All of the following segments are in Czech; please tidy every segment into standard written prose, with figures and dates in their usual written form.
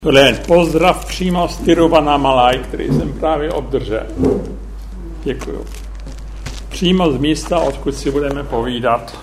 Tohle je pozdrav přímo z Tiruvannamalai, který jsem právě obdržel. Děkuju. Přímo z místa, odkud si budeme povídat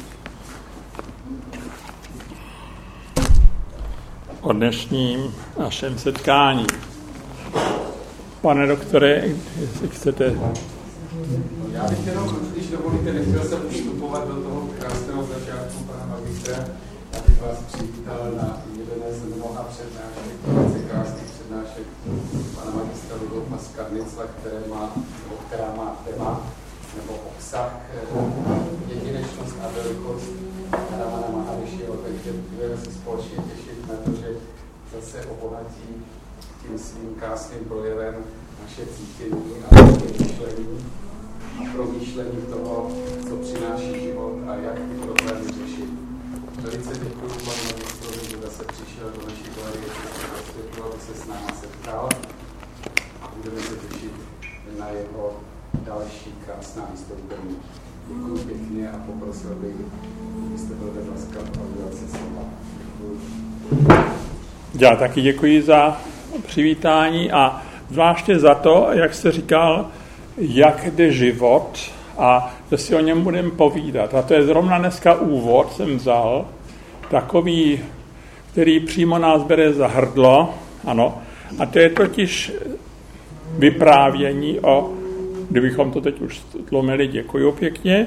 o dnešním našem setkání. Pane doktore, jestli chcete... Já bych jenom, když dovolíte, nechtěl jsem vstupovat do toho krásného začátku pana magistra, abych vás přivítal na jedné z mnoha přednášek, velice krásných přednášek pana magistra Rudolfa Skarnicla, která má téma nebo obsah jedinečnost a velikost Ramana Maharišiho, takže budeme se společně těšit na to, že zase obohatí tím svým krásným projevem naše cítění a myšlení a promýšlení toho, co přináší život a jak ty problémy řešit. Velice děkuji panu magistrovi, že zase přišel do naší galerie, aby se s námi setkal a budeme se těšit na jeho další krásná vystoupení. Děkuji pěkně a poprosil bych, abyste byl tak laskav a udělat si slova. Já taky děkuji za přivítání a zvláště za to, jak jste říkal, jak jde život a že si o něm budeme povídat. A to je zrovna dneska úvod, jsem vzal, takový, který přímo nás bere za hrdlo, ano, a to je totiž vyprávění o, kdybychom to teď už tlumili, děkuju pěkně,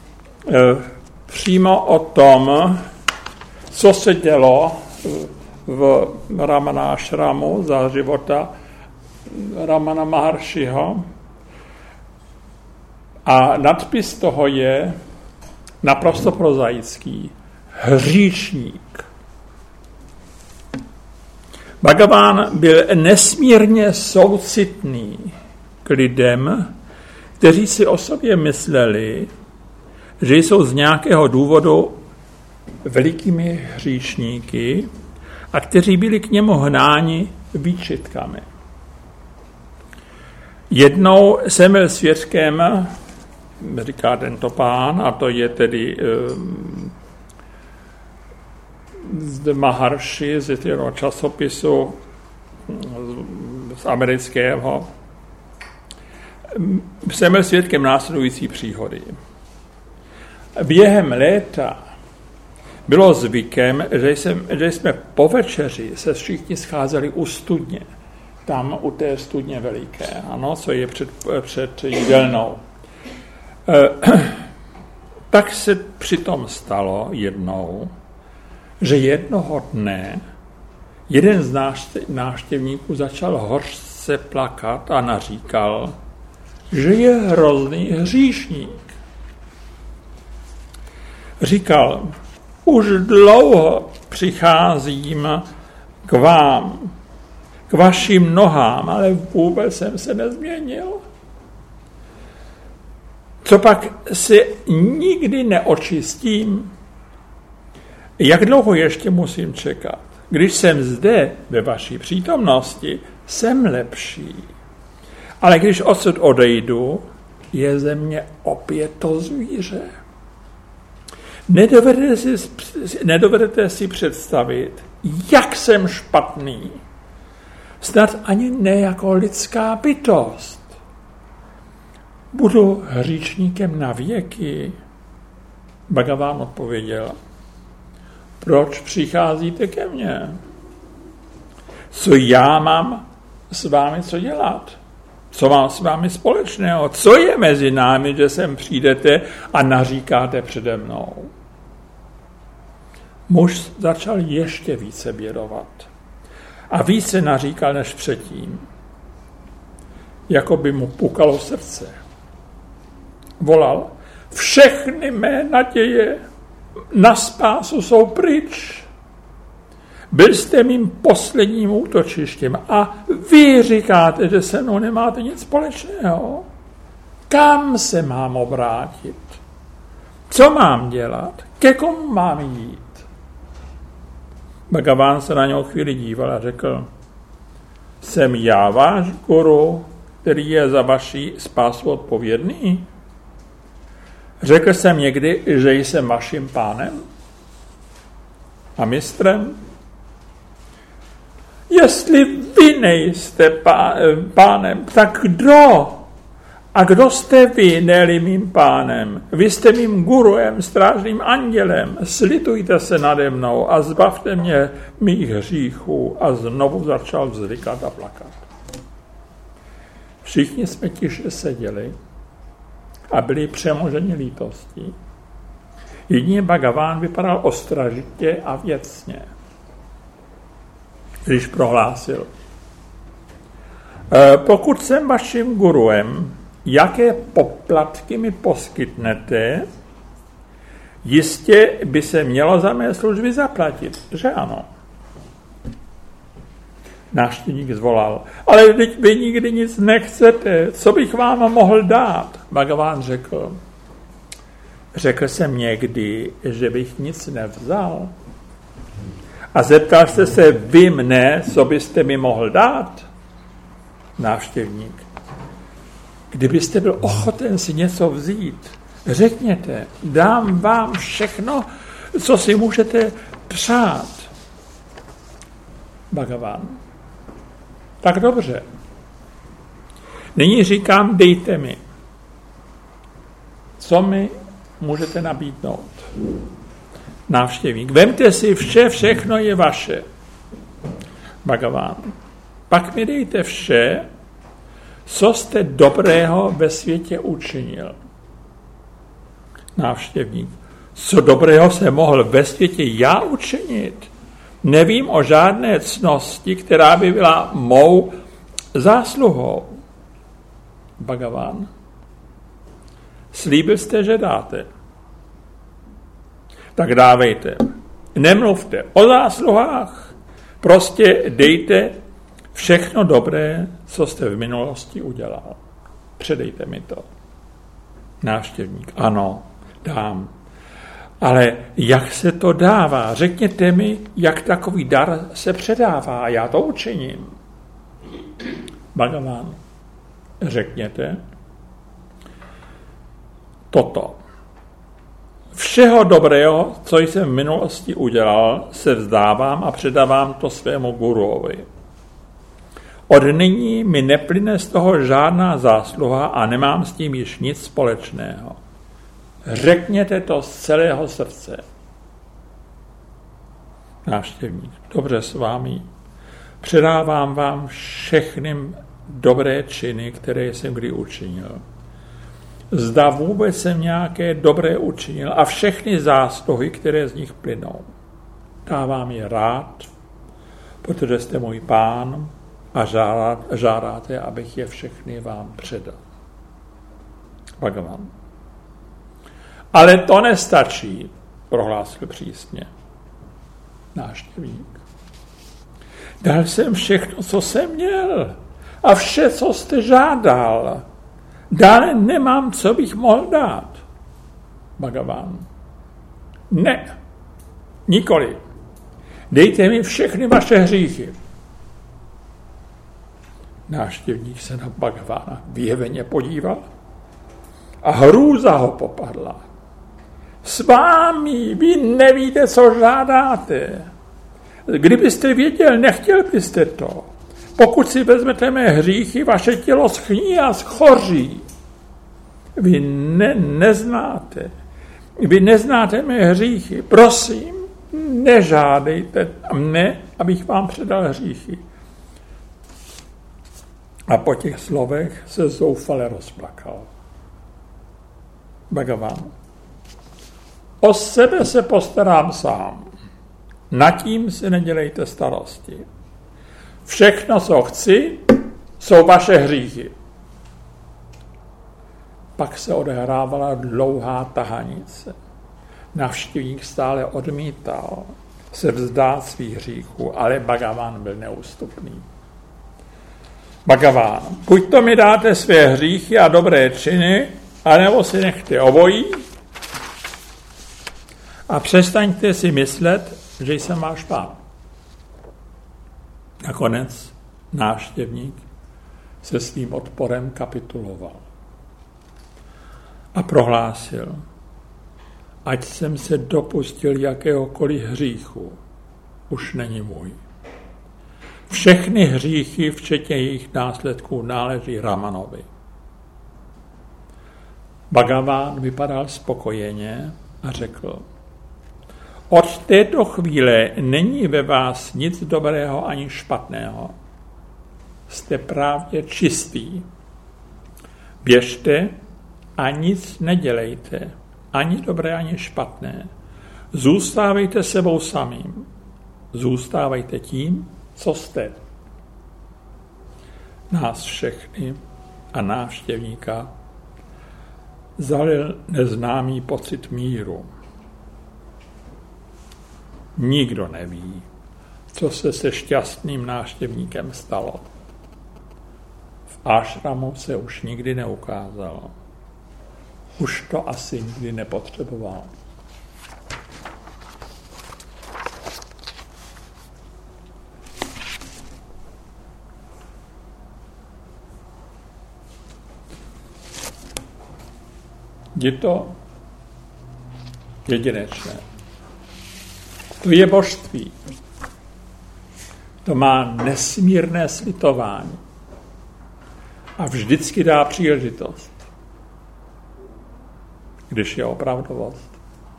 přímo o tom, co se dělo v Ramanášramu za života Ramana Maharshiho. A nadpis toho je naprosto prozaický. Hříšník. Bhagavan byl nesmírně soucitný k lidem, kteří si o sobě mysleli, že jsou z nějakého důvodu velikými hříšníky a kteří byli k němu hnáni výčitkami. Jednou jsem byl svědkem, říká tento pán, a to je tedy z Maharshi, z jednoho časopisu z amerického, jsem byl svědkem následující příhody. Během léta bylo zvykem, že jsme po večeři se všichni scházeli u studně. Tam u té studně veliké, ano, co je před jídelnou. Tak se přitom stalo jednou, že jednoho dne jeden z návštěvníků začal hořce plakat a naříkal, že je hrozný hříšník. Říkal, už dlouho přicházím k vám, k vašim nohám, ale vůbec jsem se nezměnil. Co pak se nikdy neočistím? Jak dlouho ještě musím čekat? Když jsem zde ve vaší přítomnosti, jsem lepší. Ale když odsud odejdu, je ze mě opět to zvíře. Nedovedete si představit, jak jsem špatný. Snad ani ne jako lidská bytost. Budu hříšníkem na věky. Bhagavan odpověděl, proč přicházíte ke mně? Co já mám s vámi co dělat? Co mám s vámi společného? Co je mezi námi, že sem přijdete a naříkáte přede mnou? Muž začal ještě více bědovat. A více naříkal než předtím. Jako by mu pukalo srdce. Volal, všechny mé naděje na spásu jsou pryč. Byl jste mým posledním útočištěm a vy říkáte, že se mnou nemáte nic společného. Kam se mám obrátit? Co mám dělat? Ke komu mám jít? Bhagavan se na něho chvíli díval a řekl, jsem já váš guru, který je za vaši spásu odpovědný? Řekl jsem někdy, že jsem vaším pánem a mistrem? Jestli vy nejste pánem, tak kdo? A kdo jste vy, ne-li mým pánem? Vy jste mým guruem, strážným andělem. Slitujte se nade mnou a zbavte mě mých hříchů. A znovu začal vzdykat a plakat. Všichni jsme tiše seděli a byli přemoženi lítostí. Jedině Bhagavan vypadal ostražitě a věcně, když prohlásil: pokud jsem vaším guruem, jaké poplatky mi poskytnete, jistě by se mělo za mé služby zaplatit, že ano? Návštěvník zvolal: ale teď vy nikdy nic nechcete, co bych vám mohl dát? Bhagavan řekl: řekl jsem někdy, že bych nic nevzal? A zeptal jste se vy mne, co byste mi mohl dát? Návštěvník: kdybyste byl ochoten si něco vzít, řekněte, dám vám všechno, co si můžete přát. Bhagavan: tak dobře. Nyní říkám, dejte mi. Co mi můžete nabídnout? Návštěvník: vemte si vše, všechno je vaše. Bhagavan: pak mi dejte vše, co jste dobrého ve světě učinil. Návštěvník: co dobrého se mohl ve světě já učinit? Nevím o žádné ctnosti, která by byla mou zásluhou. Bhagavan: slíbil jste, že dáte. Tak dávejte. Nemluvte o zásluhách, prostě dejte všechno dobré, co jste v minulosti udělal. Předejte mi to. Návštěvník: ano, dám. Ale jak se to dává? Řekněte mi, jak takový dar se předává, já to učiním. Bhagavan: řekněte toto. Všeho dobrého, co jsem v minulosti udělal, se vzdávám a předávám to svému guruovi. Od nyní mi neplyne z toho žádná zásluha a nemám s tím již nic společného. Řekněte to z celého srdce. Návštěvník: dobře s vámi. Předávám vám všechny dobré činy, které jsem kdy učinil. Zda vůbec jsem nějaké dobré učinil a všechny zásluhy, které z nich plynou. Dávám je rád, protože jste můj pán a žádáte, abych je všechny vám předal. Bhagavan: ale to nestačí, prohlásil přísně. Návštěvník: dal jsem všechno, co jsem měl a vše, co jste žádal. Dále nemám, co bych mohl dát. Bhagavan: ne, nikoli. Dejte mi všechny vaše hříchy. Návštěvník se na Bhagavana vyjeveně podíval a hrůza ho popadla. S vámi, vy nevíte, co žádáte. Kdybyste věděl, nechtěl byste to. Pokud si vezmete mé hříchy, vaše tělo schní a schoří. Vy neznáte. Vy neznáte mé hříchy. Prosím, nežádejte mne, abych vám předal hříchy. A po těch slovech se zoufale rozplakal. Bhagavan: o sebe se postarám sám. Nad tím si nedělejte starosti. Všechno, co chci, jsou vaše hříchy. Pak se odehrávala dlouhá tahanice. Návštěvník stále odmítal se vzdát svých hříchů, ale Bhagavan byl neústupný. Bhagavan: buď to mi dáte své hříchy a dobré činy, anebo si nechte obojí a přestaňte si myslet, že jsem váš pán. Nakonec návštěvník se svým odporem kapituloval a prohlásil: ať jsem se dopustil jakéhokoliv hříchu, už není můj. Všechny hříchy, včetně jejich následků, náleží Ramanovi. Bhagavan vypadal spokojeně a řekl: od této chvíle není ve vás nic dobrého ani špatného. Jste právě čistý. Běžte a nic nedělejte, ani dobré, ani špatné. Zůstávejte sebou samým. Zůstávejte tím, co jste. Nás všechny a návštěvníka zalil neznámý pocit míru. Nikdo neví, co se šťastným návštěvníkem stalo. V ášramu se už nikdy neukázalo. Už to asi nikdy nepotřeboval. Je to jedinečné. To je božství. To má nesmírné slitování. A vždycky dá příležitost, když je opravdovost.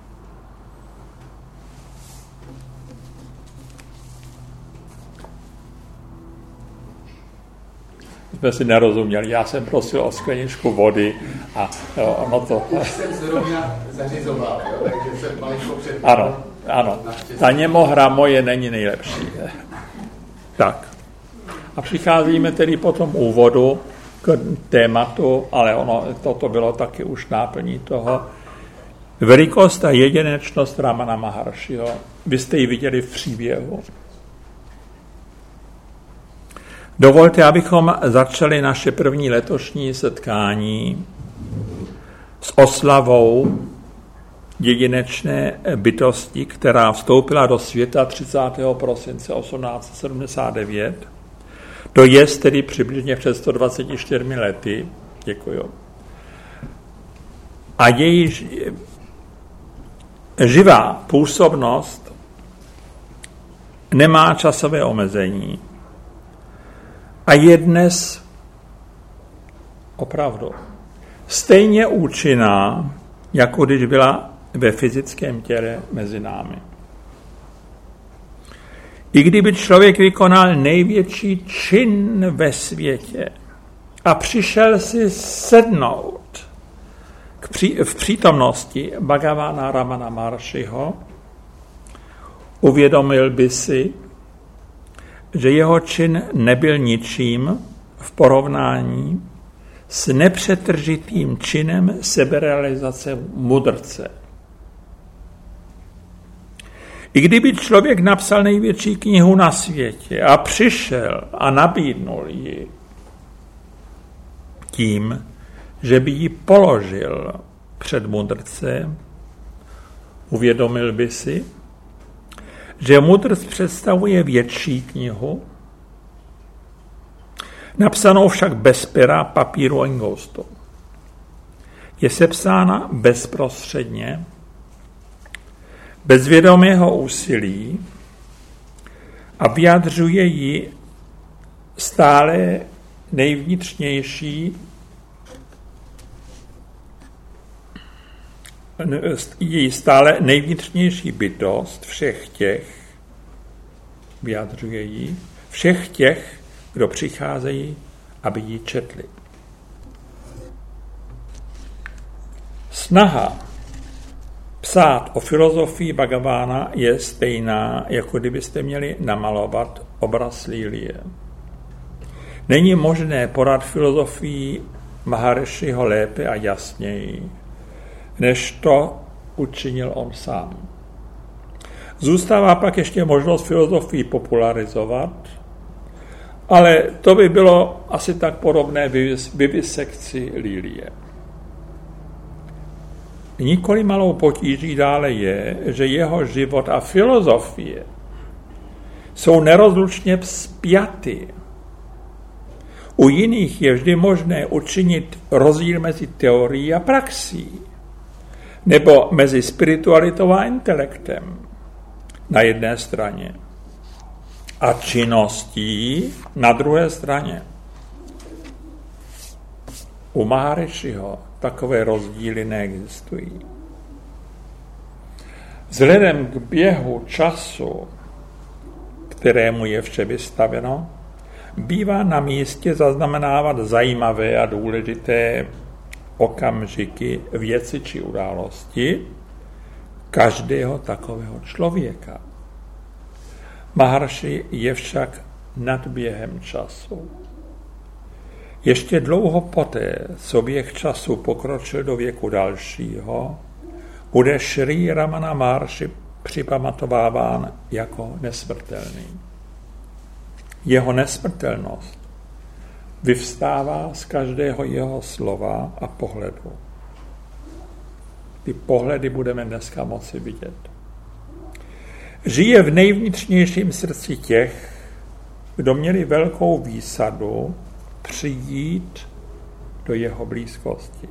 Jsme si nerozuměli. Já jsem prosil o skleničku vody a ono to... Už jsem zrovna zařizoval, jo? Takže jsem malinko před... Ano. Ta němohra moje není nejlepší. Tak. A přicházíme tedy po tom úvodu k tématu, ale toto bylo taky už náplní toho. Velikost a jedinečnost Ramana Maharshiho. Vy jste ji viděli v příběhu. Dovolte, abychom začali naše první letošní setkání s oslavou jedinečné bytosti, která vstoupila do světa 30. prosince 1879. To je tedy přibližně před 124 lety. Děkuju. A její živá působnost nemá časové omezení. A je dnes opravdu stejně účinná, jako když byla ve fyzickém těle mezi námi. I kdyby člověk vykonal největší čin ve světě a přišel si sednout v přítomnosti Bhagavana Ramana Maharshiho, uvědomil by si, že jeho čin nebyl ničím v porovnání s nepřetržitým činem seberealizace mudrce. I kdyby člověk napsal největší knihu na světě a přišel a nabídnul ji tím, že by ji položil před mudrce, uvědomil by si, že mudrc představuje větší knihu, napsanou však bez pera, papíru a ingoustu. Je sepsána bezprostředně, bez vědomého úsilí a vyjadřuje ji stále nejvnitřnější bytost všech těch, kdo přicházejí, aby ji četli. Snaha psát o filozofii Bhagavana je stejná, jako kdybyste měli namalovat obraz lilie. Není možné podat filozofii Maharshiho lépe a jasněji, než to učinil on sám. Zůstává pak ještě možnost filozofii popularizovat, ale to by bylo asi tak podobné vivisekci lilie. Nikoli malou potíží dále je, že jeho život a filozofie jsou nerozlučně spjaty. U jiných je vždy možné učinit rozdíl mezi teorií a praxí, nebo mezi spiritualitou a intelektem na jedné straně a činností na druhé straně. U Maharišiho takové rozdíly neexistují. Vzhledem k běhu času, kterému je vše vystaveno, bývá na místě zaznamenávat zajímavé a důležité okamžiky, věci či události každého takového člověka. Maharši je však nad během času. Ještě dlouho poté, co běh času pokročil do věku dalšího, bude Šrý Ramana Maharši připamatováván jako nesmrtelný. Jeho nesmrtelnost vyvstává z každého jeho slova a pohledu. Ty pohledy budeme dneska moci vidět. Žije v nejvnitřnějším srdci těch, kdo měli velkou výsadu přijít do jeho blízkosti.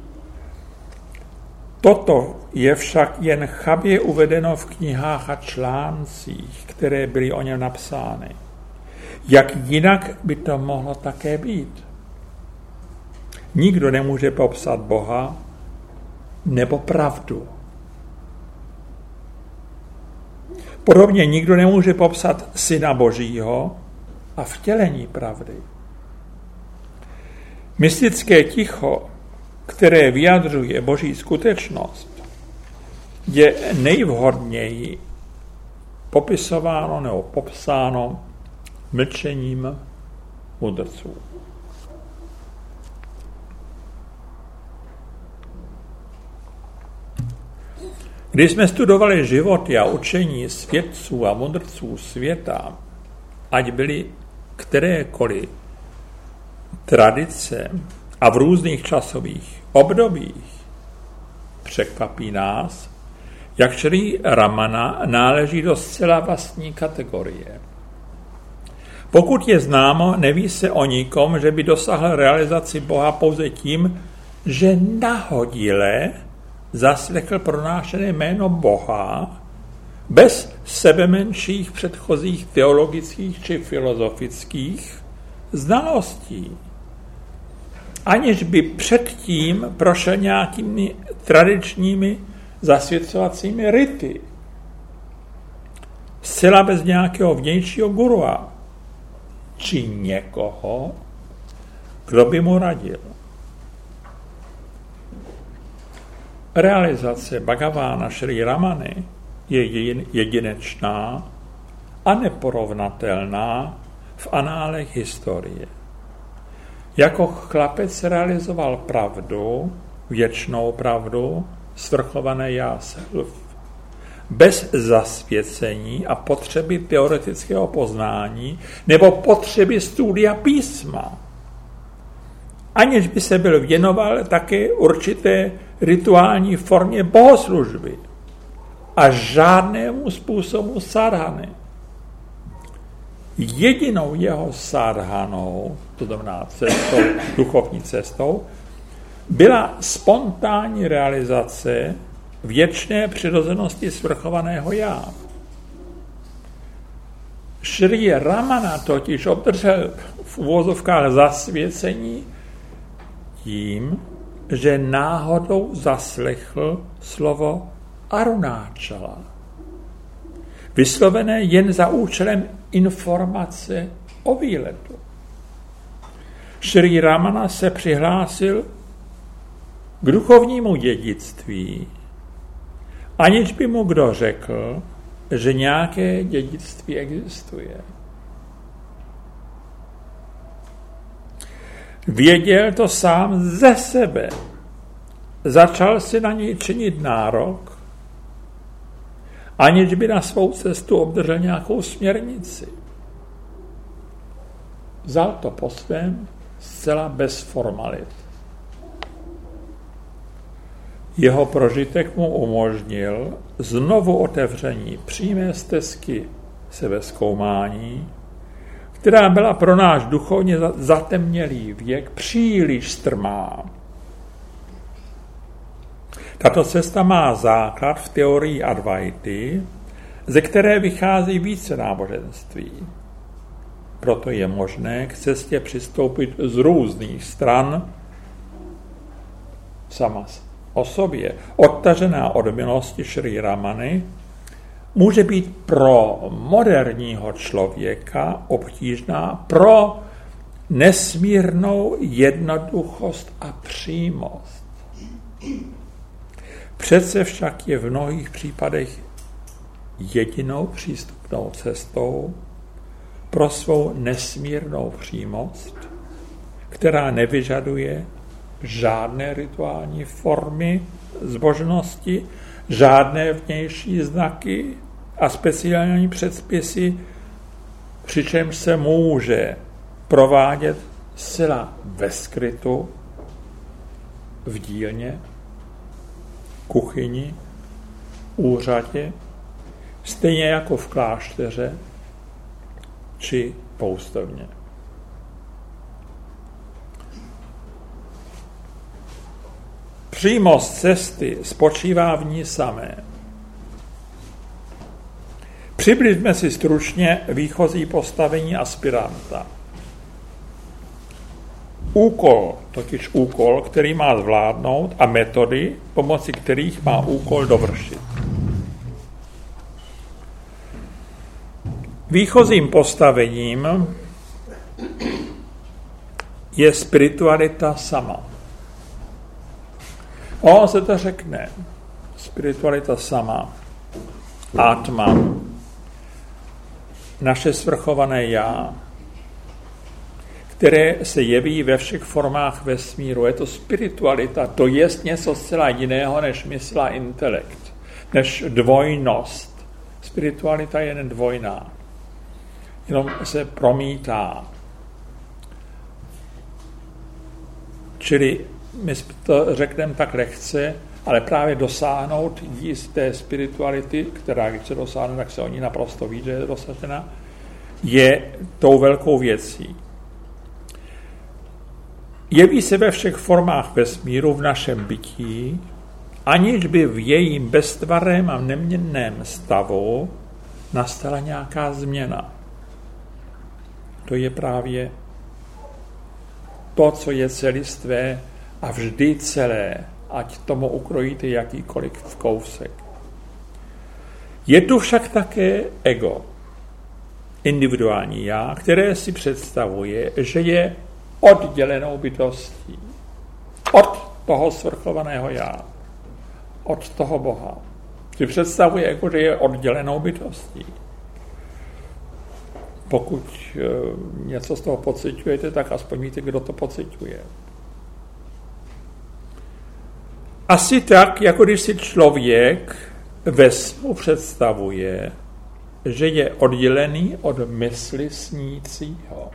Toto je však jen chabě uvedeno v knihách a článcích, které byly o něm napsány. Jak jinak by to mohlo také být? Nikdo nemůže popsat Boha nebo pravdu. Podobně nikdo nemůže popsat Syna Božího a vtělení pravdy. Mystické ticho, které vyjadřuje Boží skutečnost, je nejvhodněji popisováno nebo popsáno mlčením mudrců. Když jsme studovali životy a učení svědců a mudrců světa, ať byly kterékoliv tradice a v různých časových obdobích, překvapí nás, jak Šrý Ramana náleží do zcela vlastní kategorie. Pokud je známo, neví se o nikom, že by dosáhl realizaci Boha pouze tím, že nahodile zaslechl pronášené jméno Boha bez sebemenších předchozích teologických či filozofických znalostí, aniž by předtím prošel nějakými tradičními zasvěcovacími rity. Zcela bez nějakého vnějšího gurua či někoho, kdo by mu radil. Realizace Bhagavána Šrý Ramany je jedinečná a neporovnatelná v análech historie. Jako chlapec realizoval pravdu, věčnou pravdu, svrchované já self, bez zasvěcení a potřeby teoretického poznání nebo potřeby studia písma, aniž by se byl věnoval také určité rituální formě bohoslužby a žádnému způsobu sadhany. Jedinou jeho sadhanou, to znamená cestou, duchovní cestou, byla spontánní realizace věčné přirozenosti svrchovaného já. Šrý Ramana totiž obdržel v uvozovkách zasvěcení tím, že náhodou zaslechl slovo Arunáčala, vyslovené jen za účelem informace o výletu. Šrý Ramana se přihlásil k duchovnímu dědictví, aniž by mu kdo řekl, že nějaké dědictví existuje. Věděl to sám ze sebe. Začal si na něj činit nárok, aniž by na svou cestu obdržel nějakou směrnici. Vzal to po svém zcela bez formalit. Jeho prožitek mu umožnil znovu otevření přímé stezky sebezkoumání, která byla pro náš duchovně zatemnělý věk příliš strmá. Tato cesta má základ v teorii Advaity, ze které vychází více náboženství. Proto je možné k cestě přistoupit z různých stran sama o sobě. Odtažená od milosti Šrí Ramany může být pro moderního člověka obtížná pro nesmírnou jednoduchost a přímost. Přece však je v mnohých případech jedinou přístupnou cestou pro svou nesmírnou přímost, která nevyžaduje žádné rituální formy zbožnosti, žádné vnější znaky a speciální předpisy, přičemž se může provádět zcela ve skrytu, v dílně, kuchyni, úřadě, stejně jako v klášteře či poustovně. Přímost cesty spočívá v ní samé. Přibližme si stručně výchozí postavení aspiranta. Úkol, který má zvládnout, a metody, pomocí kterých má úkol dovršit. Výchozím postavením je spiritualita sama. On se to řekne. Spiritualita sama. Atma. Naše svrchované já, které se jeví ve všech formách vesmíru. Je to spiritualita, to je něco zcela jiného než mysl a intelekt, než dvojnost. Spiritualita je jen dvojná. Jenom se promítá. Čili my to řekneme tak lehce, ale právě dosáhnout jisté spirituality, která když se dosáhne, tak se o ní naprosto ví, že je dosažena, je tou velkou věcí. Jeví se ve všech formách vesmíru v našem bytí, aniž by v jejím beztvarém a neměnném stavu nastala nějaká změna. To je právě to, co je celistvé a vždy celé, ať tomu ukrojíte jakýkoliv kousek. Je tu však také ego, individuální já, které si představuje, že je oddělenou bytostí od toho svrchovaného já, od toho Boha. Si představuje ego, že je oddělenou bytostí. Pokud něco z toho pociťujete, tak aspoň víte, kdo to pociťuje. Asi tak, jako když si člověk ve snu představuje, že je oddělený od mysli snícího.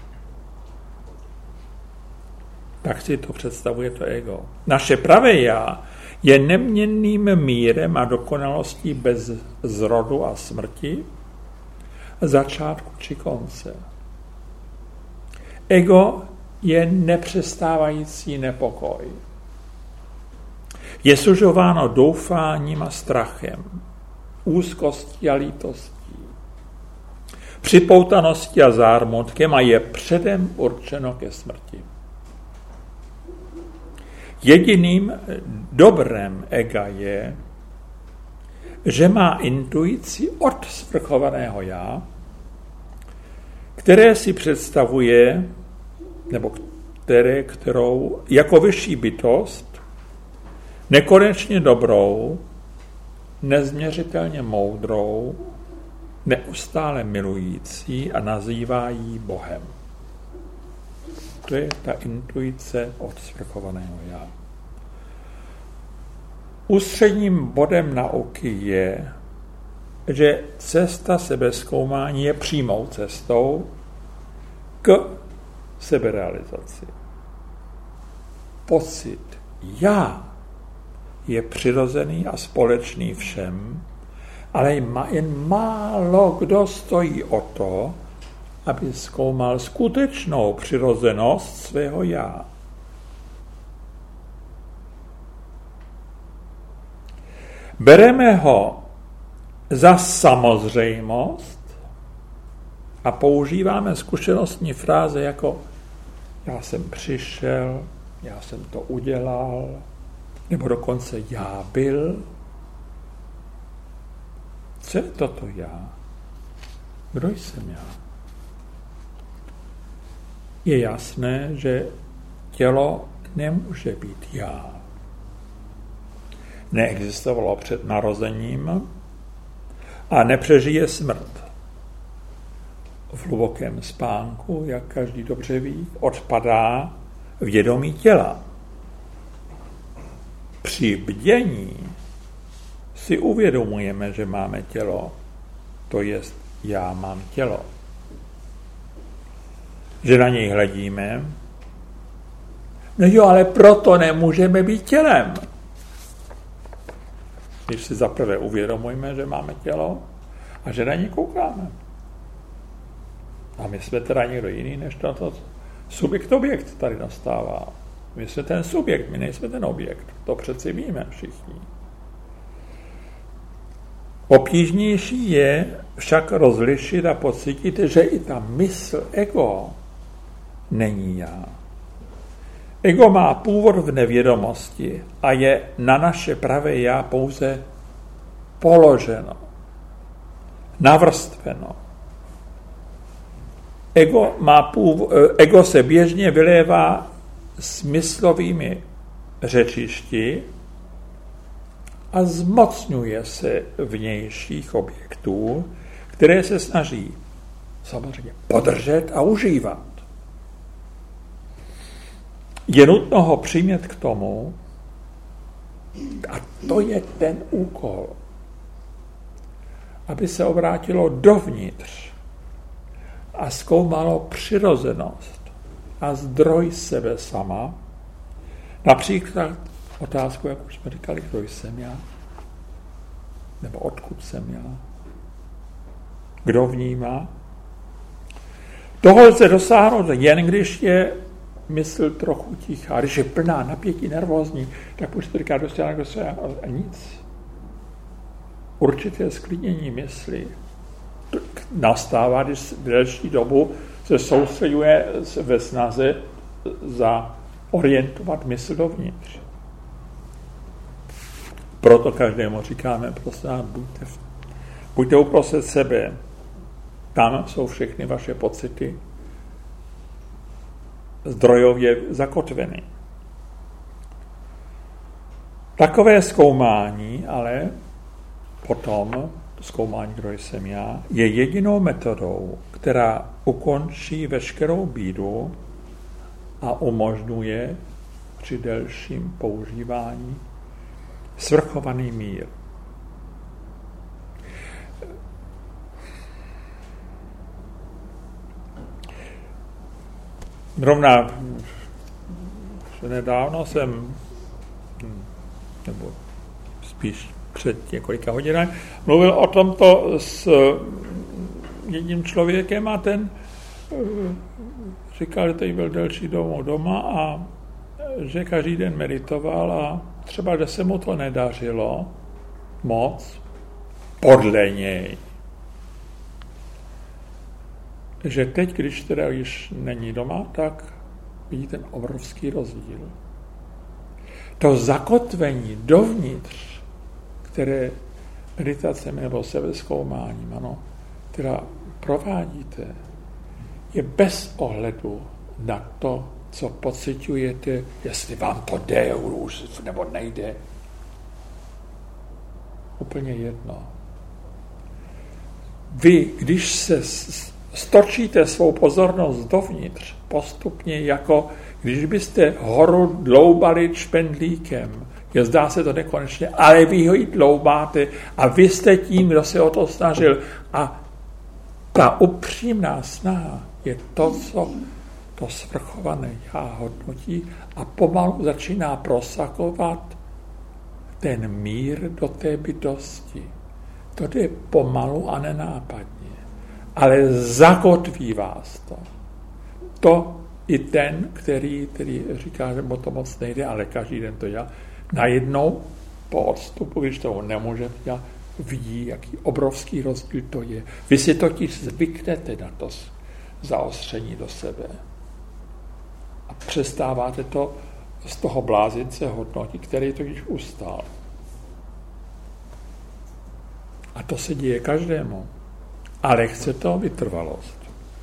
Tak si to představuje to ego. Naše pravé já je neměnným mírem a dokonalostí bez zrodu a smrti, začátku či konce. Ego je nepřestávající nepokoj. Je sužováno doufáním a strachem, úzkostí a lítostí, připoutaností a zármutkem a je předem určeno ke smrti. Jediným dobrem ega je, že má intuici od svrchovaného já, které si představuje, nebo kterou jako vyšší bytost, nekonečně dobrou, nezměřitelně moudrou, neustále milující a nazývá jí Bohem. To je ta intuice od svrchovaného já. Ústředním bodem nauky je, že cesta sebezkoumání je přímou cestou k seberealizaci. Pocit já je přirozený a společný všem, ale jen málo kdo stojí o to, aby zkoumal skutečnou přirozenost svého já. Bereme ho za samozřejmost a používáme zkušenostní fráze jako já jsem přišel, já jsem to udělal, nebo dokonce já byl. Co je toto já? Kdo jsem já? Je jasné, že tělo nemůže být já. Neexistovalo před narozením a nepřežije smrt. V hlubokém spánku, jak každý dobře ví, odpadá vědomí těla. Při bdění si uvědomujeme, že máme tělo, to jest já mám tělo. Že na něj hledíme, no jo, ale proto nemůžeme být tělem. Když si zaprvé uvědomujeme, že máme tělo a že na něj koukáme. A my jsme teda někdo jiný, než to subjekt-objekt tady nastává. My jsme ten subjekt, my nejsme ten objekt. To přeci víme všichni. Obtížnější je však rozlišit a pocítit, že i ta mysl ego není já. Ego má původ v nevědomosti a je na naše pravé já pouze položeno, navrstveno. Ego se běžně vylévá smyslovými řečišti a zmocňuje se vnějších objektů, které se snaží samozřejmě podržet a užívat. Je nutno ho přimět k tomu, a to je ten úkol, aby se obrátilo dovnitř a zkoumalo přirozenost a zdroj sebe sama. Například otázku, jak už jsme říkali, kdo jsem já, nebo odkud jsem já, kdo vnímá. Toho lze dosáhnout jen, když je mysl trochu tichá. Když je plná napětí, nervózní, tak už to říká, kdo se já, a nic. Určité sklidnění mysli nastává, když delší dobu se soustředuje ve snaze zaorientovat mysl dovnitř. Proto každému říkáme, prosím, buďte uprostřed sebe. Tam jsou všechny vaše pocity zdrojově zakotveny. Takové zkoumání, ale potom, zkoumání, kdo jsem já, je jedinou metodou, která ukončí veškerou bídu a umožňuje při delším používání svrchovaný mír. Zrovna nedávno jsem, nebo spíš před několika hodinami, mluvil o tomto s jedním člověkem a ten říkal, že tady byl delší dobu doma a že každý den meditoval a třeba, že se mu to nedařilo moc, podle něj. Že teď, když teda již není doma, tak vidí ten obrovský rozdíl. To zakotvení dovnitř, které meditacemi nebo sebezkoumáním, která provádíte, je bez ohledu na to, co pociťujete, jestli vám to jde už nebo nejde. Úplně jedno. Vy, když se stočíte svou pozornost dovnitř, postupně jako když byste horu dloubali špendlíkem. Zdá se to nekonečně, ale vy ho jí dloubáte a vy jste tím, kdo se o to snažil. A ta upřímná snaha je to, co to svrchované já hodnotí a pomalu začíná prosakovat ten mír do té bytosti. To jde pomalu a nenápadně, ale zakotví vás to. To i ten, který říká, že mu to moc nejde, ale každý den to dělá, najednou po odstupu, když toho nemůže dělat, vidí, jaký obrovský rozdíl to je. Vy si totiž zvyknete na to zaostření do sebe. A přestáváte to z toho blázince hodnotit, který totiž ustál. A to se děje každému. Ale chce to vytrvalost.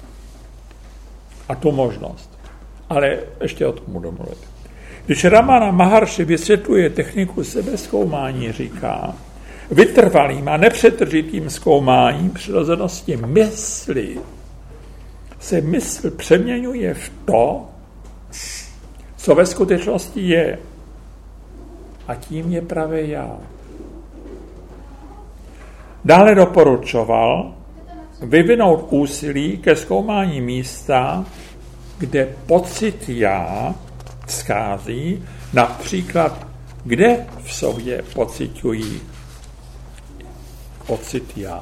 A tu možnost. Ale ještě o tom budu mluvit. Když Ramana Maharshi vysvětluje techniku sebezkoumání, říká, vytrvalým a nepřetržitým zkoumáním přirozenosti mysli se mysl přeměňuje v to, co ve skutečnosti je. A tím je pravé já. Dále doporučoval vyvinout úsilí ke zkoumání místa, kde pocit já schází, například, kde v sobě pociťují pocit já.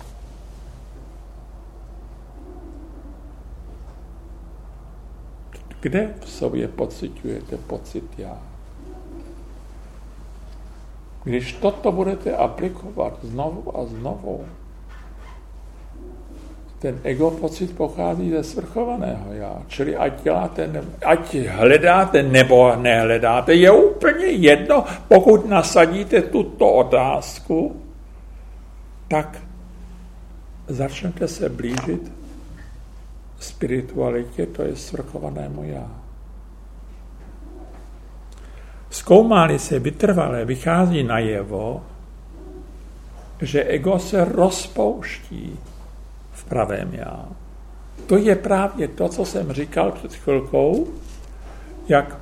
Kde v sobě pociťujete pocit já? Když toto budete aplikovat znovu a znovu, ten ego pocit pochází ze svrchovaného já. Čili ať hledáte nebo nehledáte, je úplně jedno, pokud nasadíte tuto otázku, tak začnete se blížit spiritualitě, to je svrchovanému já. Zkoumá-li se vytrvalé, vychází najevo, že ego se rozpouští v pravém já. To je právě to, co jsem říkal před chvilkou, jak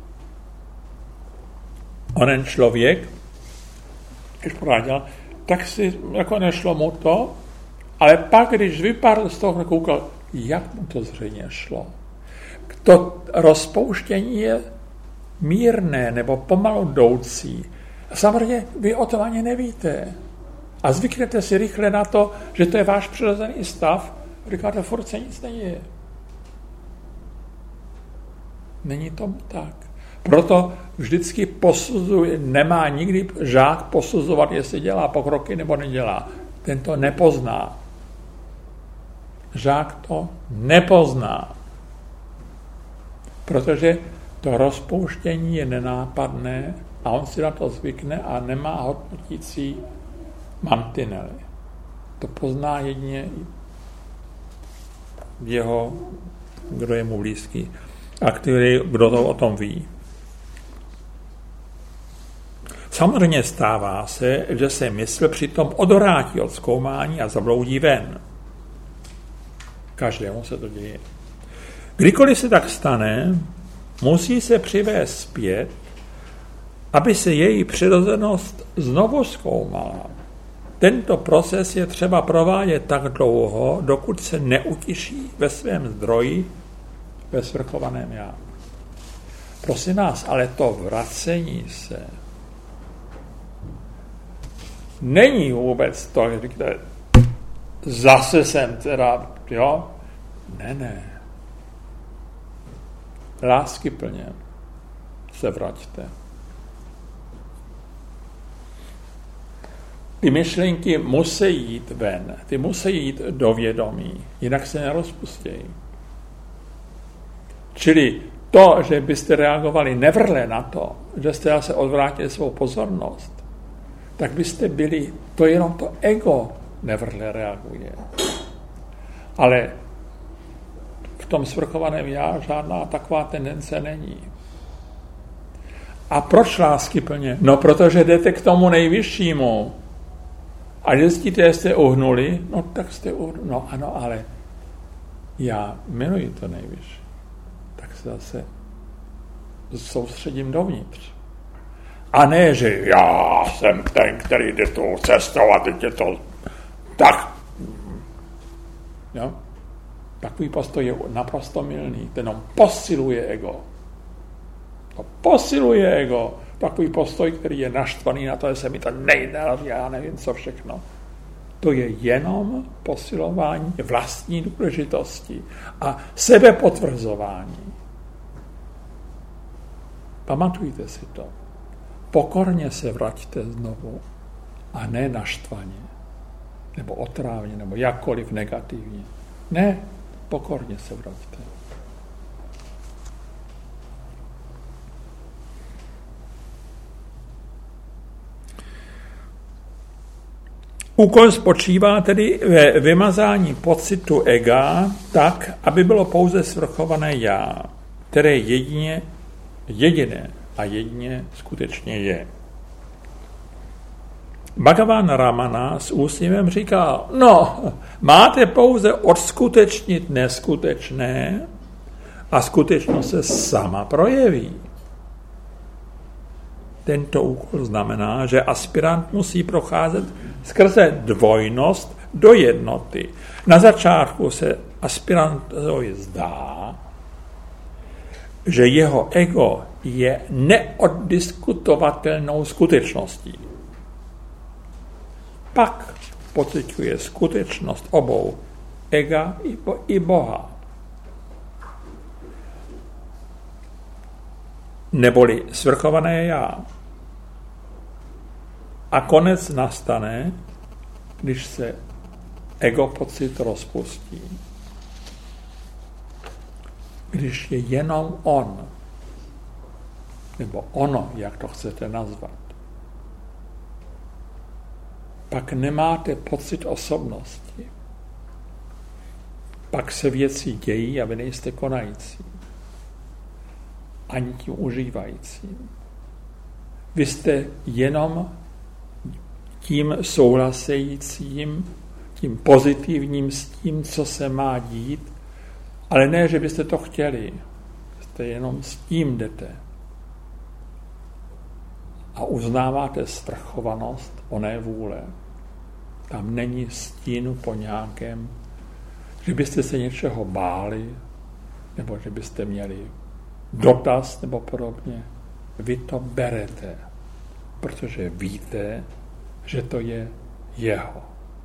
onen člověk, když poradil, tak si jako nešlo mu to, ale pak, když vypadl z toho, koukal, jak mu to zřejmě šlo. To rozpouštění je mírné nebo pomalu jdoucí. Samozřejmě vy o tom ani nevíte. A zvyknete si rychle na to, že to je váš přirozený stav. Říkáte, furt se nic neděje. Není tomu tak. Proto vždycky nemá nikdy žák posuzovat, jestli dělá pokroky nebo nedělá. Ten to nepozná. Žák to nepozná. Protože to rozpouštění je nenápadné a on si na to zvykne a nemá hodnotící mantinely. To pozná jedině jeho, kdo je mu blízký a kdo to o tom ví. Samozřejmě stává se, že se mysl přitom odvrátí od zkoumání a zabloudí ven. Každému se to děje. Kdykoliv se tak stane, musí se přivést zpět, aby se její přirozenost znovu zkoumala. Tento proces je třeba provádět tak dlouho, dokud se neutiší ve svém zdroji, ve svrchovaném já. Prosím vás, ale to vracení se není vůbec to, že říkáte, zase jsem teda, jo? Ne. Láskyplně se vraťte. Ty myšlenky musí jít ven, ty musí jít do vědomí, jinak se nerozpustějí. Čili to, že byste reagovali nevrle na to, že jste zase odvrátili svou pozornost, tak byste byli, to jenom to ego nevrle reaguje. Ale v tom svrchovaném já žádná taková tendence není. A proč láskyplně? No, protože jdete k tomu nejvyššímu. A zjistíte, že jste uhnuli, no tak jste uhnuli. No ano, ale já miluji to nejvyšší. Tak se zase soustředím dovnitř. A ne, že já jsem ten, který jde tou cestou a teď je to tak. Jo? Takový postoj je naprosto mylný. Ten jenom posiluje ego. To posiluje ego. Takový postoj, který je naštvaný na to, že se mi to nejde, já nevím, co všechno. To je jenom posilování vlastní důležitosti a sebepotvrzování. Pamatujte si to. Pokorně se vraťte znovu a ne naštvaně, nebo otrávně, nebo jakkoliv negativně. Ne, pokorně se vraťte. Úkol spočívá tedy ve vymazání pocitu ega tak, aby bylo pouze svrchované já, které jediné a jedině skutečně je. Bhagavan Ramana s úsměvem říká, no, máte pouze odskutečnit neskutečné a skutečnost se sama projeví. Tento úkol znamená, že aspirant musí procházet skrze dvojnost do jednoty. Na začátku se aspirantovi zdá, že jeho ego je neoddiskutovatelnou skutečností. Pak pociťuje skutečnost obou, ega i Boha. Neboli svrchované já. A konec nastane, když se ego pocit rozpustí. Když je jenom on, nebo ono, jak to chcete nazvat. Pak nemáte pocit osobnosti. Pak se věci dějí a vy nejste konající. Ani tím užívajícím. Vy jste jenom tím souhlasejícím, tím pozitivním s tím, co se má dít, ale ne, že byste to chtěli. Jste jenom s tím jdete. A uznáváte svrchovanost oné vůle. Tam není stínu po nějakém, že byste se něčeho báli, nebo že byste měli dotaz nebo podobně. Vy to berete, protože víte, že to je jeho.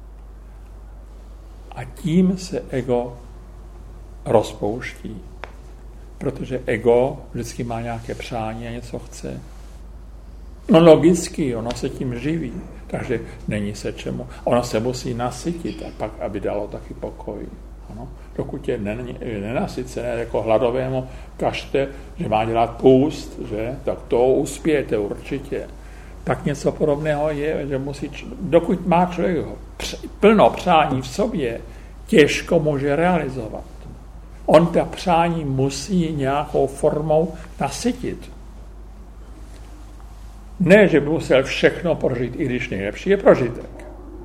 A tím se ego rozpouští. Protože ego vždycky má nějaké přání a něco chce. No logicky, ono se tím živí, takže není se čemu. Ono se musí nasytit a pak, aby dalo taky pokoj. Ano? Dokud je nenasycené, jako hladovému kažte, že má dělat půst, že? Tak to uspějete určitě. Tak něco podobného je, že musí, dokud má člověk plno přání v sobě, těžko může realizovat. On ta přání musí nějakou formou nasytit. Ne, že by musel všechno prožít, i když nejlepší je prožitek.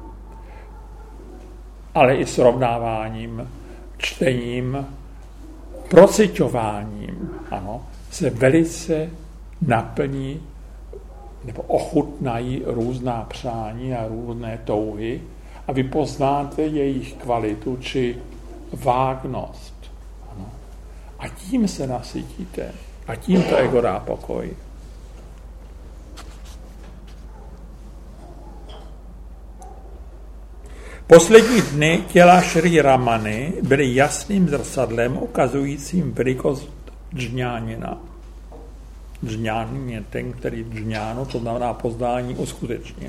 Ale i srovnáváním, čtením, prociťováním, ano, se velice naplní nebo ochutnají různá přání a různé touhy a vy poznáte jejich kvalitu či vágnost. Ano. A tím se nasytíte a tím to ego dá pokoj. Poslední dny těla Šrí Ramany byly jasným zrcadlem ukazujícím velikost džňánina. Džňánin je ten, který džňánu, to znamená poznání, uskutečnil.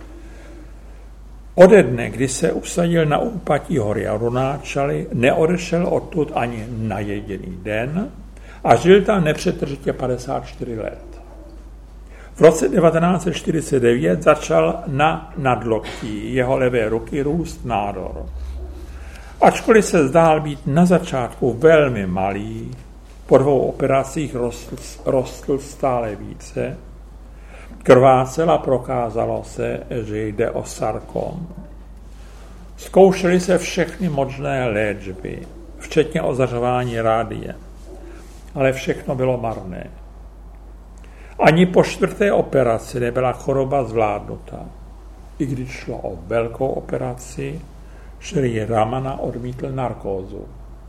Ode dne, kdy se usadil na úpatí hory Arunáčaly, neodešel odtud ani na jediný den a žil tam nepřetržitě 54 let. V roce 1949 začal na nadloktí jeho levé ruky růst nádor. Ačkoliv se zdál být na začátku velmi malý, po 2 operacích rostl stále více, krvácel a prokázalo se, že jde o sarkom. Zkoušely se všechny možné léčby, včetně ozařování rádiem, ale všechno bylo marné. Ani po 4. operaci nebyla choroba zvládnuta. I když šlo o velkou operaci, Šrí Ramana odmítl narkózu.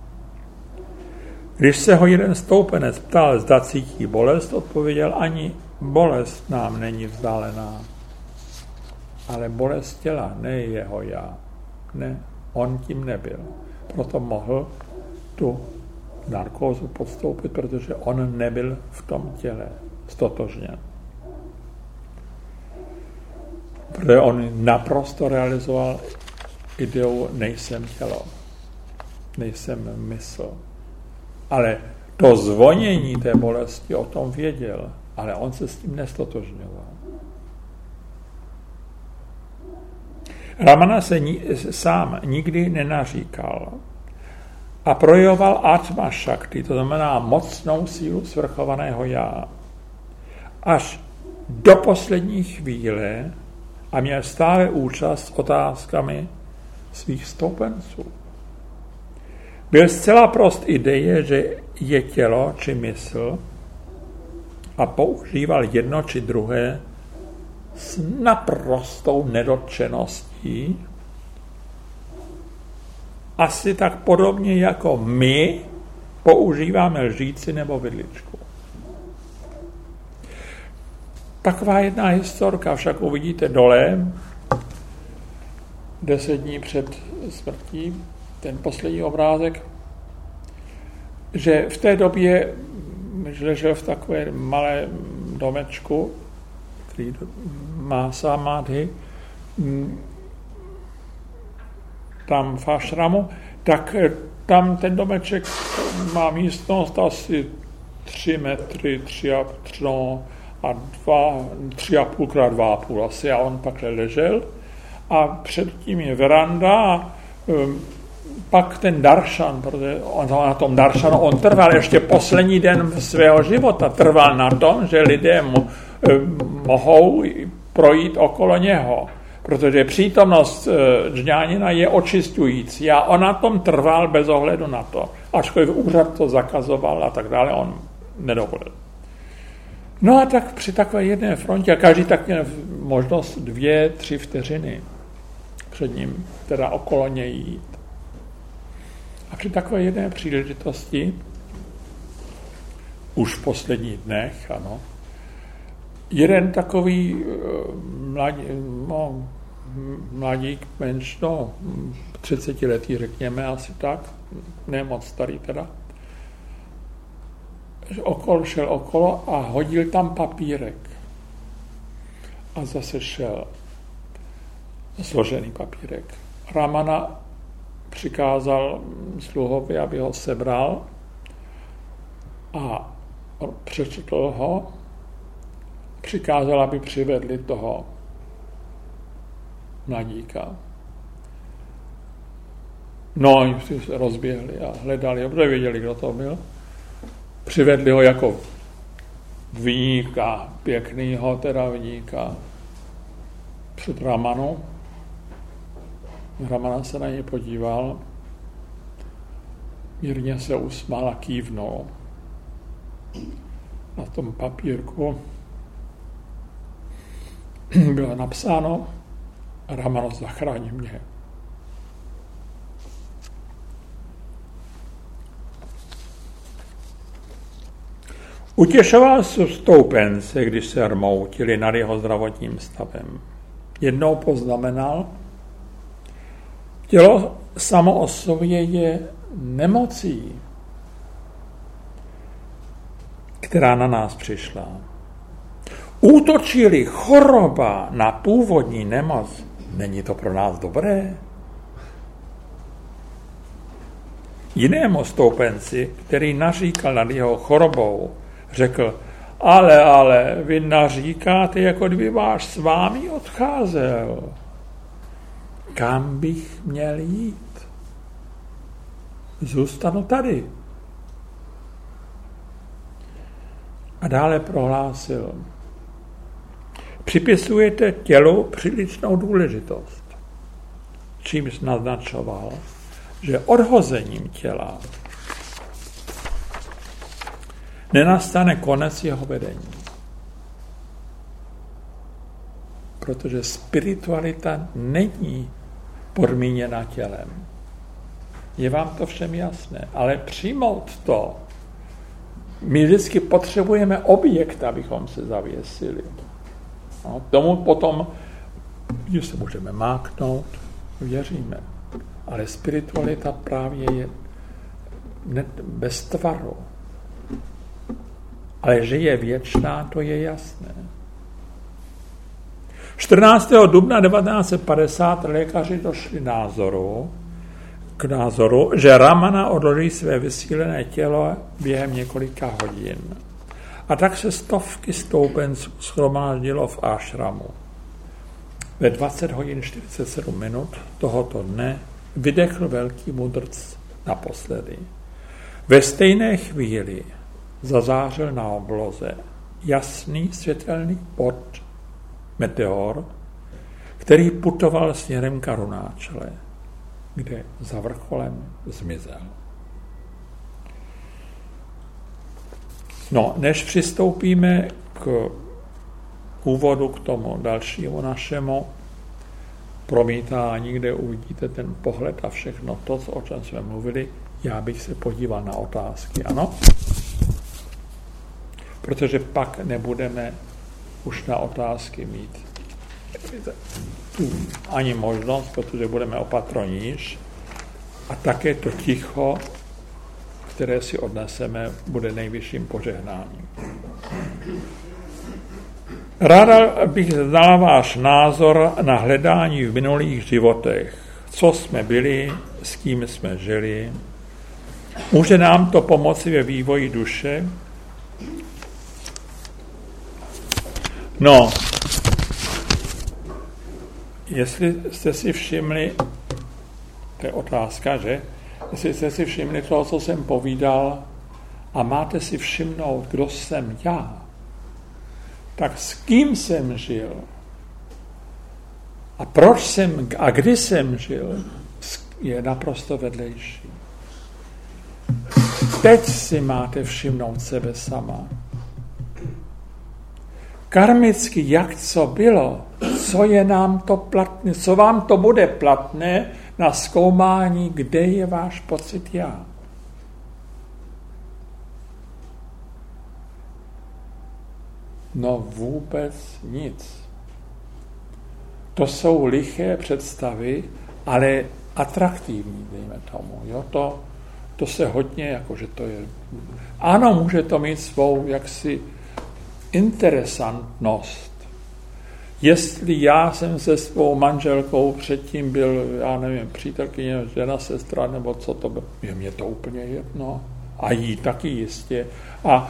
Když se ho jeden stoupenec ptal, zda cítí bolest, odpověděl, ani bolest nám není vzdálená. Ale bolest těla, ne jeho já. Ne, on tím nebyl. Proto mohl tu narkózu podstoupit, protože on nebyl v tom těle stotožněn. protože on naprosto realizoval ideu nejsem tělo, nejsem mysl. Ale to zvonění té bolesti o tom věděl, ale on se s tím nestotožňoval. Ramana se sám nikdy nenaříkal a projevoval atma shakti, to znamená mocnou sílu svrchovaného já, až do poslední chvíle a měl stále účast s otázkami svých stoupenců. Byl zcela prost ideje, že je tělo či mysl a používal jedno či druhé s naprostou nedotčeností, asi tak podobně jako my používáme lžíci nebo vidličku. Taková jedna historka, však uvidíte dole, 10 dní před smrtí, ten poslední obrázek, že v té době ležel v takové malé domečku, který má samádhy, tam v ašramu, tak tam ten domeček má místnost asi 3 metry, 3,5 krát 2,5 asi, a on pak ležel a předtím je veranda a pak ten daršan, protože on na tom daršanu, on trval ještě poslední den svého života, trval na tom, že lidé mohou projít okolo něho, protože přítomnost džňánina je očišťující a on na tom trval bez ohledu na to. Ačkoliv úřad to zakazoval a tak dále, on nedovolil. No a tak při takové jedné frontě, a každý tak měl možnost 2-3 vteřiny před ním, teda okolo něj jít. A při takové jedné příležitosti, už v posledních dnech, ano, jeden takový mladík, 30letý, řekněme, asi tak, ne moc starý teda, šel okolo a hodil tam papírek. A zase šel složený papírek. Ramana přikázal sluhovi, aby ho sebral a přečetl ho, přikázal, aby přivedli toho mladíka. No, oni se rozběhli a hledali, protože věděli, kdo to byl. Přivedli ho jako viníka, pěknýho teda viníka před Ramanu. Ramana se na něj podíval, mírně se usmál a kývnul. Na tom papírku bylo napsáno: Ramano, zachraň mě. Utěšoval se stoupence, když se rmoutili nad jeho zdravotním stavem. Jednou poznamenal: tělo samo o sobě je nemocí, která na nás přišla. Útočí-li choroba na původní nemoc, není to pro nás dobré? Jinému stoupenci, který naříkal nad jeho chorobou, řekl: ale, vy naříkáte, jako kdyby váš s vámi odcházel. Kam bych měl jít? Zůstanu tady. A dále prohlásil: připisujete tělu přílišnou důležitost, čímž naznačoval, že odhozením těla nenastane konec jeho vedení. Protože spiritualita není podmíněna tělem. Je vám to všem jasné, ale přijmout to, my vždycky potřebujeme objekt, abychom se zavěsili. No, tomu potom, když se můžeme máknout, věříme. Ale spiritualita právě je bez tvaru. Ale že je věčná, to je jasné. 14. dubna 1950 lékaři došli k názoru, že Ramana odloží své vysílené tělo během několika hodin. A tak se stovky stoupenců shromáždilo v ášramu. Ve 20 hodin 47 minut tohoto dne vydechl velký mudrc naposledy. Ve stejné chvíli zazářil na obloze jasný světelný bod, meteor, který putoval směrem k Arunáčele, kde za vrcholem zmizel. No, než přistoupíme k úvodu k tomu dalšímu našemu promítání, kde uvidíte ten pohled a všechno to, o čem jsme mluvili, já bych se podíval na otázky, ano? Protože pak nebudeme už na otázky mít tu ani možnost, protože budeme opatroníž a také to ticho, které si odneseme, bude nejvyšším požehnáním. Ráda bych znala váš názor na hledání v minulých životech. Co jsme byli, s kým jsme žili. Může nám to pomoci ve vývoji duše? No, jestli jste si všimli, to je otázka, že? Jestli jste si všimli toho, co jsem povídal a máte si všimnout, kdo jsem já, tak s kým jsem žil a proč jsem a kdy jsem žil, je naprosto vedlejší. Teď si máte všimnout sebe sama. Karmicky, jak co bylo, co je nám to platné, co vám to bude platné na zkoumání, kde je váš pocit já. No vůbec nic. To jsou liché představy, ale atraktivní, dejme tomu. Jo? To se hodně, jakože to je... Ano, může to mít svou jaksi interesantnost. Jestli já jsem se svou manželkou předtím byl, já nevím, přítelkyně, žena, sestra, nebo co to bylo, je mě to úplně jedno. A jí taky jistě. A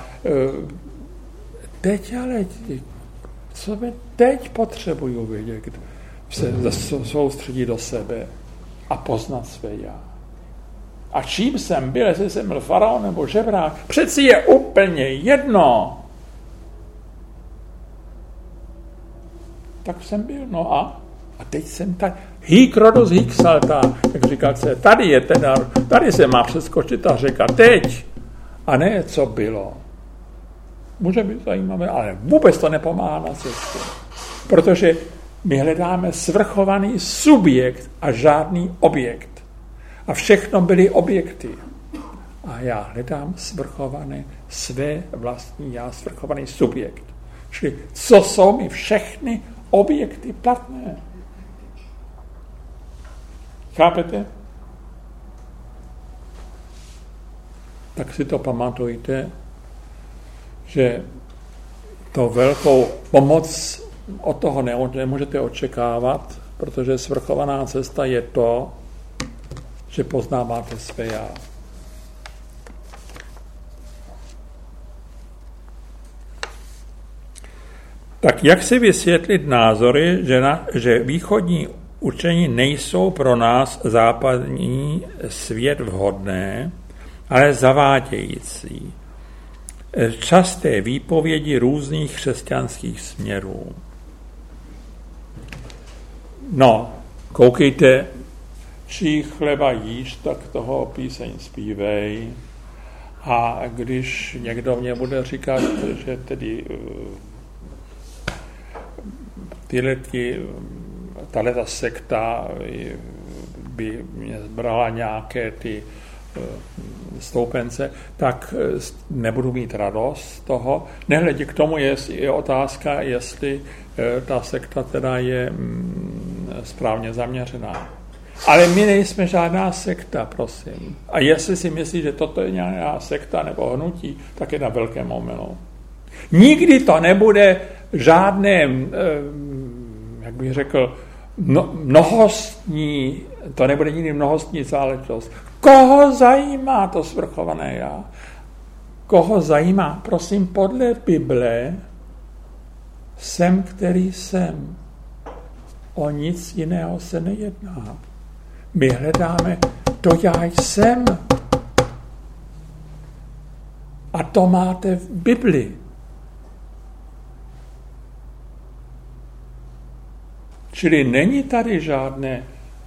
teď ale, co by teď potřebuju vědět, se soustředit do sebe a poznat své já. A čím jsem byl, jestli jsem byl faraon nebo žebrák, přeci je úplně jedno. Tak jsem byl, no a teď jsem tady. Hic Rhodus hic salta, jak říkal se, tady se má přeskočit ta řeka, teď. A ne, co bylo. Může být zajímavé, ale vůbec to nepomáhá na cestě. Protože my hledáme svrchovaný subjekt a žádný objekt. A všechno byly objekty. A já hledám svrchované své vlastní já, svrchovaný subjekt. Čili co jsou mi všechny objekty platné. Chápete? Tak si to pamatujte, že to velkou pomoc od toho nemůžete očekávat, protože svrchovaná cesta je to, že poznáváte své já. Tak jak si vysvětlit názory, že východní učení nejsou pro nás západní svět vhodné, ale zavádějící? Časté výpovědi různých křesťanských směrů. No, koukejte, čí chleba jíš, tak toho píseň zpívej. A když někdo mě bude říkat, že tedy tato sekta by mě zbrala nějaké ty stoupence, tak nebudu mít radost z toho. Nehledě k tomu je otázka, jestli ta sekta teda je správně zaměřená. Ale my nejsme žádná sekta, prosím. A jestli si myslí, že toto je nějaká sekta nebo hnutí, tak je na velkém omylu. Nikdy to nebude žádné, bych řekl, mnohostní, to nebude nikdy mnohostní záležitost. Koho zajímá to svrchované já? Koho zajímá? Prosím, podle Bible jsem, který jsem. O nic jiného se nejedná. My hledáme to já jsem. A to máte v Bibli. Čili není tady žádné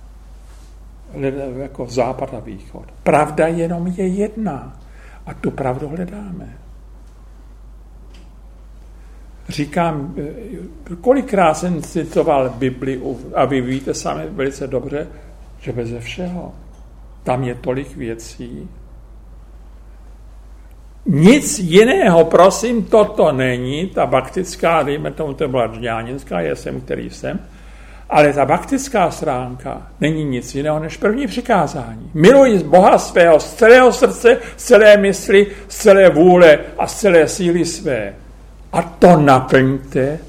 jako západ a východ. Pravda jenom je jedna. A tu pravdu hledáme. Říkám, kolikrát jsem citoval Bibli a vy víte sami velice dobře, že beze všeho. Tam je tolik věcí. Nic jiného, prosím, toto není. Ta baktická, dejme tomu, to byla džňáninská, jsem, který jsem. Ale ta baktická stránka není nic jiného než první přikázání. Miluj Boha svého z celého srdce, z celé mysli, z celé vůle a z celé síly své. A to naplňte.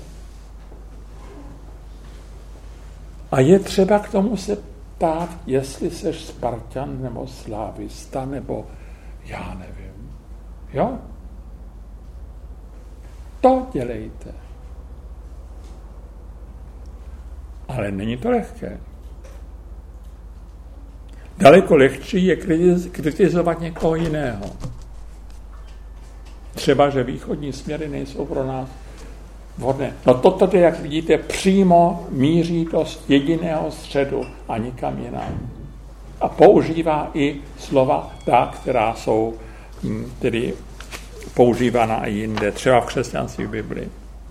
A je třeba k tomu se ptát, jestli seš Spartan nebo Slávista, nebo já nevím. Jo? To dělejte. Ale není to lehké. Daleko lehčí je kritizovat někoho jiného. Třeba, že východní směry nejsou pro nás vhodné. No toto, jak vidíte, přímo míří do jediného středu a nikam jinam. A používá i slova ta, která jsou tedy používána i jinde, třeba v křesťanství v Biblii.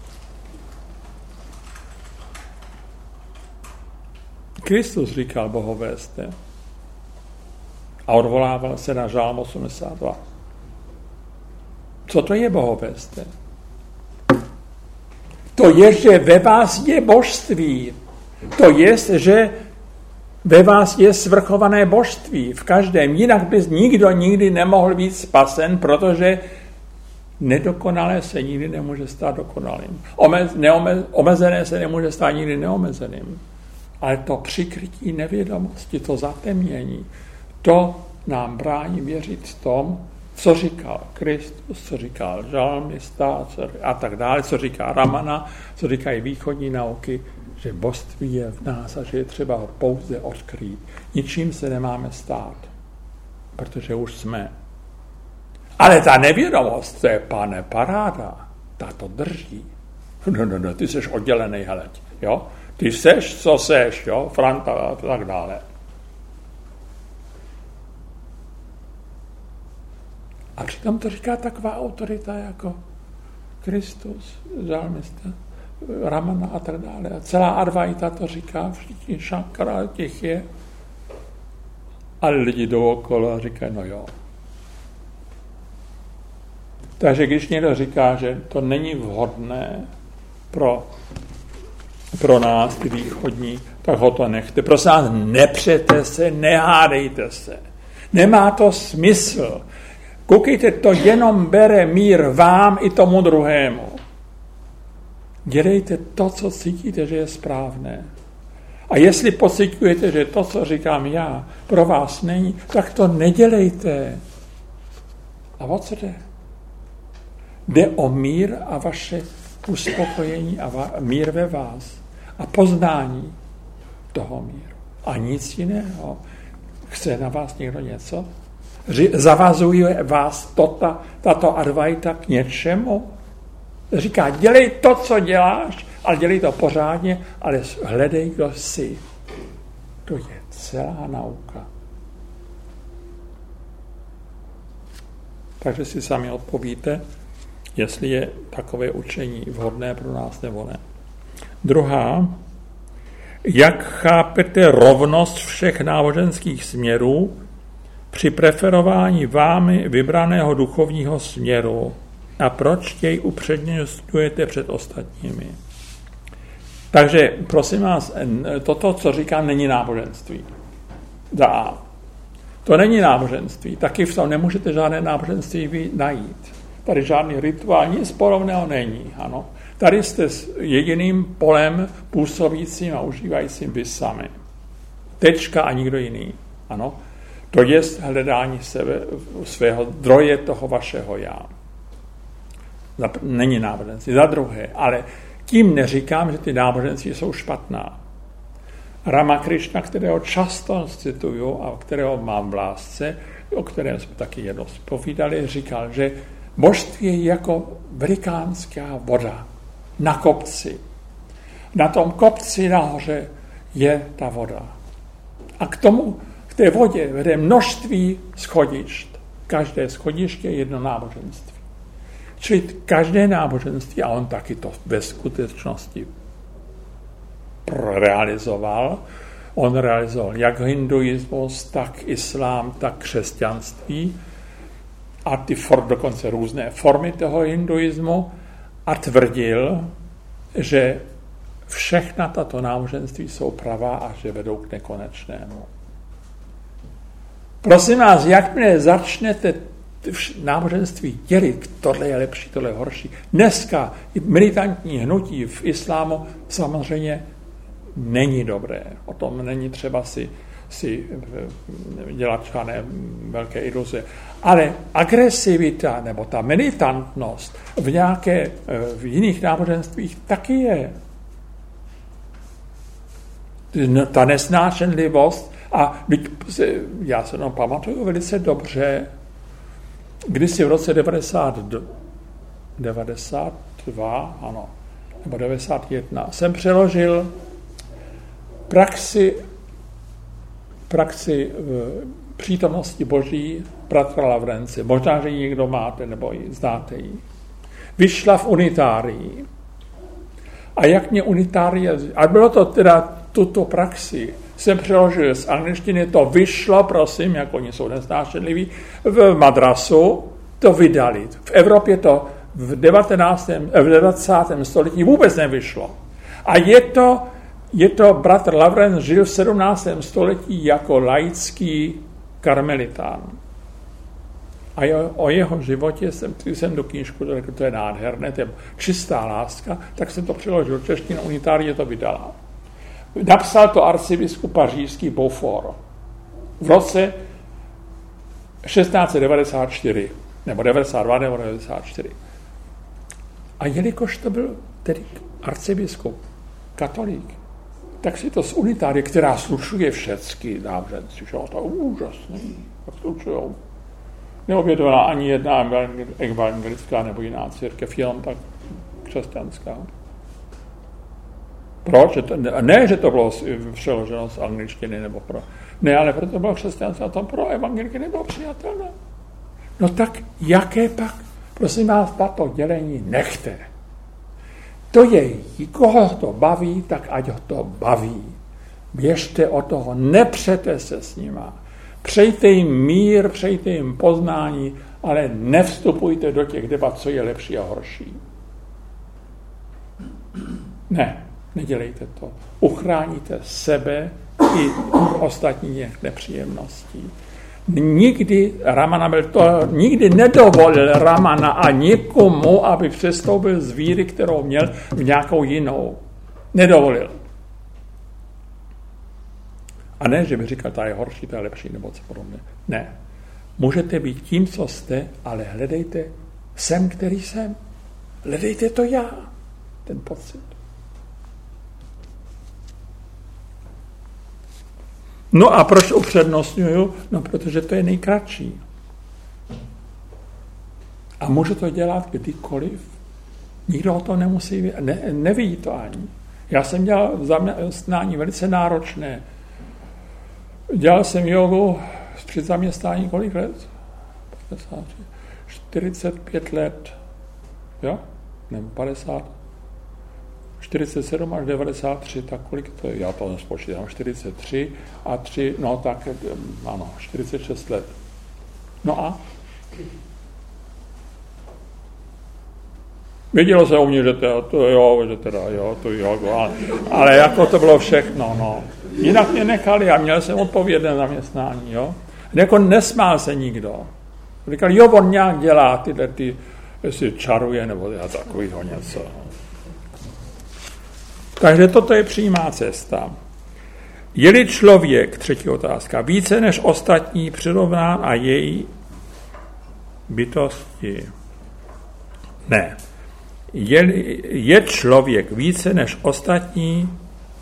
Kristus říkal bohové jste a odvolával se na Žálm 82. Co to je bohové jste? To je, že ve vás je božství. To je, že ve vás je svrchované božství. V každém. Jinak by nikdo nikdy nemohl být spasen, protože nedokonalé se nikdy nemůže stát dokonalým. Omezené se nemůže stát nikdy neomezeným. Ale to přikrytí nevědomosti, to zatemnění, to nám brání věřit v tom, co říkal Kristus, co říkal žalmista a tak dále, co říká Ramana, co říkají východní nauky, že božství je v nás a že je třeba ho pouze odkrýt. Ničím se nemáme stát, protože už jsme. Ale ta nevědomost, to je, pane, paráda, ta to drží. No, ty jsi oddělený, heleď, jo? Ty seš, co seš, jo? Franta a tak dále. A přitom to říká taková autorita jako Kristus, žalmista, Ramana a tak dále. A celá Advaita to říká, všichni Shankara těch je. Ale lidi dookola říkají, no jo. Takže když někdo říká, že to není vhodné pro nás, ty východní, tak ho to nechte. Prosím vás, nepřete se, nehádejte se. Nemá to smysl. Koukejte, to jenom bere mír vám i tomu druhému. Dělejte to, co cítíte, že je správné. A jestli pociťujete, že to, co říkám já, pro vás není, tak to nedělejte. A o co jde? Jde o mír a vaše uspokojení a mír ve vás. A poznání toho míru. A nic jiného. Chce na vás někdo něco? Zavazuje vás tato Advaita k něčemu? Říká, dělej to, co děláš, ale dělej to pořádně, ale hledej, kdo jsi. To je celá nauka. Takže si sami odpovíte, jestli je takové učení vhodné pro nás nebo ne. Druhá, jak chápete rovnost všech náboženských směrů při preferování vámi vybraného duchovního směru a proč jej upřednostňujete před ostatními? Takže, prosím vás, toto, co říkám, není náboženství. To není náboženství. Taky v tom nemůžete žádné náboženství najít. Tady žádný rituál, nic podobného není. Ano. Tady jste s jediným polem působícím a užívajícím vy sami. Tečka a nikdo jiný. Ano? To je hledání sebe, svého zdroje toho vašeho já. Není náboženství. Za druhé, ale tím neříkám, že ty náboženství jsou špatná. Ramakrishna, kterého často cituju a kterého mám v lásce, o kterém jsme taky jednou povídali, říkal, že božství je jako velikánská voda na kopci. Na tom kopci nahoře je ta voda. A k té vodě vede množství schodišť. Každé schodiště je jedno náboženství. Čili každé náboženství, a on taky to ve skutečnosti realizoval, on realizoval jak hinduismus, tak islám, tak křesťanství a ty dokonce různé formy toho hinduismu a tvrdil, že všechna tato náboženství jsou pravá a že vedou k nekonečnému. Prosím vás, jakmile začnete náboženství dělit, tohle je lepší, tohle je horší. Dneska militantní hnutí v islámu samozřejmě není dobré. O tom není třeba si dělat žádné velké iluze. Ale agresivita nebo ta militantnost v jiných náboženstvích taky je. Ta nesnášenlivost a já se tam pamatuju velice dobře, kdysi v roce 92, ano, nebo 91, jsem přeložil praxi přítomnosti Boží bratra Lavrence. Možná, že ji někdo máte, nebo ji znáte ji. Vyšla v unitárii. A jak mě unitárie... A bylo to teda tuto praxi. Jsem přeložil z angličtiny, to vyšlo, prosím, jak oni jsou nesnášenliví, v Madrasu to vydali. V Evropě to v 20. století vůbec nevyšlo. A je to bratr Lavrenc žil v 17. století jako laický karmelitán. A o jeho životě jsem do knížku řekl, to je nádherné, to je čistá láska, tak jsem to přeložil. Čeština unitárie to vydala. Napsal to arcibiskup pařížský Beaufort v roce 1694, nebo 92, nebo 94. A jelikož to byl tedy arcibiskup, katolík, tak si to z unitárie, která slučuje všechny náboženství, že to je úžasné, tak slučujou. Neobědovala ani jedna evangelická nebo jiná církev, jenom tak křesťanská. Proč? Ne, že to bylo přeloženo z angličtiny, nebo ne, ale proto to bylo křesťanské a to pro evangeliky nebylo přijatelné. No tak jaké pak, prosím vás, tato dělení nechte. To je, koho to baví, tak ať ho to baví. Běžte o toho, nepřete se s nima. Přejte jim mír, přejte jim poznání, ale nevstupujte do těch debat, co je lepší a horší. Ne, nedělejte to. Uchráníte sebe i ostatních nepříjemností. Nikdy nedovolil Ramana a nikomu, aby přestoupil z víry, kterou měl, v nějakou jinou. Nedovolil. A ne, že by říkal, ta je horší, ta je lepší, nebo co podobně. Ne. Můžete být tím, co jste, ale hledejte jsem, který jsem. Hledejte to já, ten pocit. No a proč upřednostňuju? No, protože to je nejkratší. A můžu to dělat kdykoliv. Nikdo o to nemusí, neví to ani. Já jsem dělal zaměstnání velice náročné. Dělal jsem jogu při zaměstnání kolik let? 45 let. Jo? Nebo 50. 47 až 93, tak kolik to je? Já to nespočítám. 43 a 3, no tak, ano, 46 let. No a? Vidělo se u mě, že to jo, ale jako to bylo všechno, no. Jinak mě nechali a měl jsem odpovědné zaměstnání, jo. Jako nesmál se nikdo. Říkal, jo, on nějak dělá ty jestli čaruje, nebo takovýho něco. Takže toto je přímá cesta. Je-li člověk, třetí otázka, více než ostatní přirovnán a její bytosti? Ne. Je člověk více než ostatní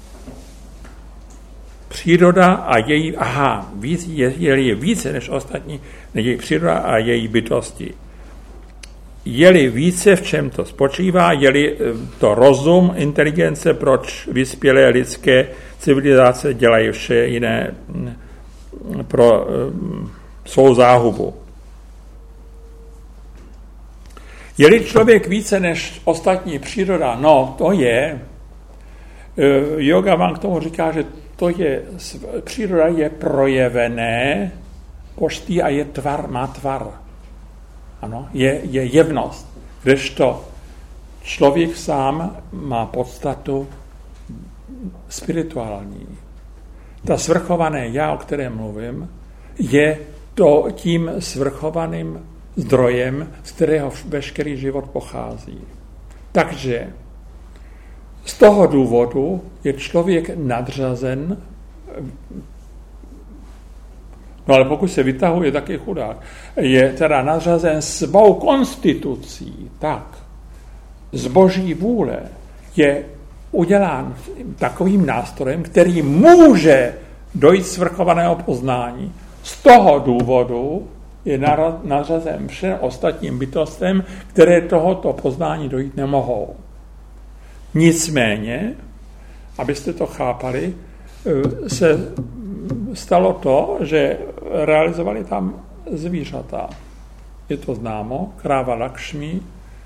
příroda a její, je více než ostatní, její příroda a její bytosti. Je-li více, v čem to spočívá, je-li to rozum, inteligence, proč vyspělé lidské civilizace dělají vše jiné pro svou záhubu. Je-li člověk více než ostatní příroda, no to je, yoga vám k tomu říká, že to je, příroda je projevené poští a je tvar, má tvar. Ano, je jevnost. Kdežto člověk sám má podstatu spirituální. Ta svrchované já, o kterém mluvím, je to tím svrchovaným zdrojem, z kterého veškerý život pochází. Takže z toho důvodu je člověk nadřazen, no ale pokud se vytahuje, tak je chudák, je teda nadřazen svou konstitucí, tak z boží vůle je udělán takovým nástrojem, který může dojít svrchovaného poznání. Z toho důvodu je nadřazen všem ostatním bytostem, které tohoto poznání dojít nemohou. Nicméně, abyste to chápali, se stalo to, že realizovali tam zvířata. Je to známo, kráva Lakšmi,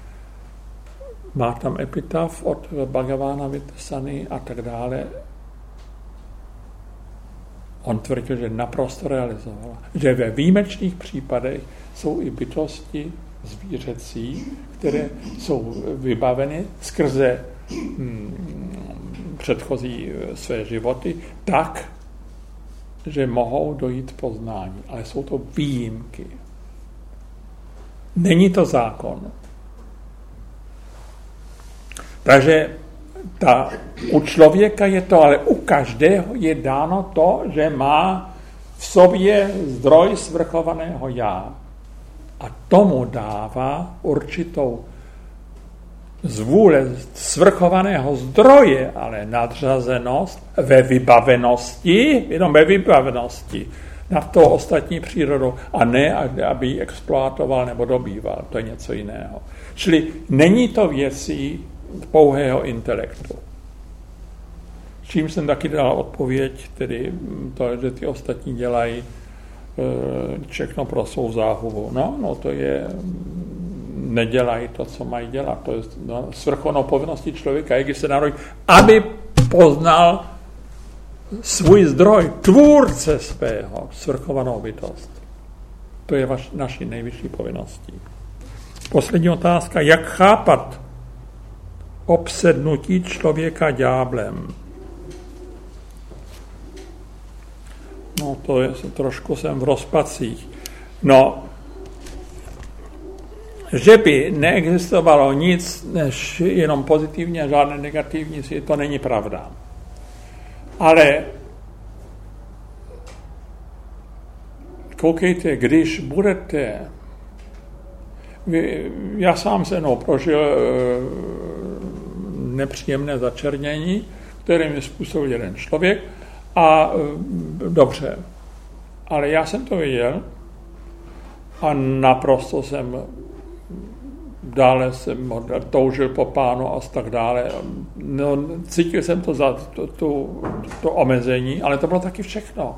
má tam epitaf od Bhagavána vytesaný a tak dále. On tvrdil, že naprosto realizovala. Že ve výjimečných případech jsou i bytosti zvířecí, které jsou vybaveny skrze předchozí své životy tak, že mohou dojít poznání. Ale jsou to výjimky. Není to zákon. Takže u člověka je to, ale u každého je dáno to, že má v sobě zdroj svrchovaného já. A tomu dává určitou z vůle svrchovaného zdroje, ale nadřazenost ve vybavenosti, jenom ve vybavenosti nad tou ostatní přírodou a ne, aby ji exploatoval nebo dobýval. To je něco jiného. Čili není to věcí pouhého intelektu. Čím jsem taky dal odpověď, tedy to, že ty ostatní dělají všechno pro svou záhubu. No to je, nedělají to, co mají dělat. To je svrchovanou povinností člověka, jak se narodí, aby poznal svůj zdroj, tvůrce svého, svrchovanou bytost. To je naší nejvyšší povinností. Poslední otázka, jak chápat obsednutí člověka ďáblem? No, to je, trošku jsem v rozpacích. No, že by neexistovalo nic, než jenom pozitivní a žádné negativní, to není pravda. Ale koukejte, když budete, já sám se prožil nepříjemné začernění, které mi způsobil jeden člověk a dobře, ale já jsem to věděl a naprosto jsem dále jsem toužil po pánu a tak dále. No, cítil jsem to za to omezení, ale to bylo taky všechno.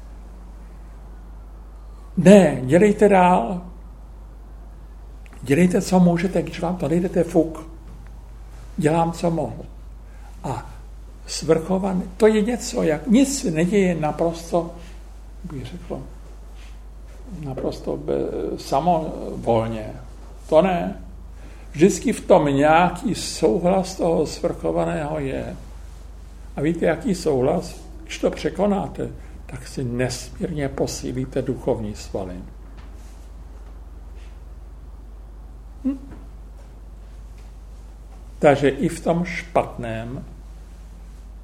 Ne, dělejte dál. Dělejte, co můžete, když vám to nejdete fuk. Dělám, co mohu. A svrchovaný, to je něco, jak nic se neděje naprosto, bych řekl, naprosto samovolně. To ne. Vždycky v tom nějaký souhlas toho svrchovaného je. A víte, jaký souhlas? Když to překonáte, tak si nesmírně posílíte duchovní svaly. Takže i v tom špatném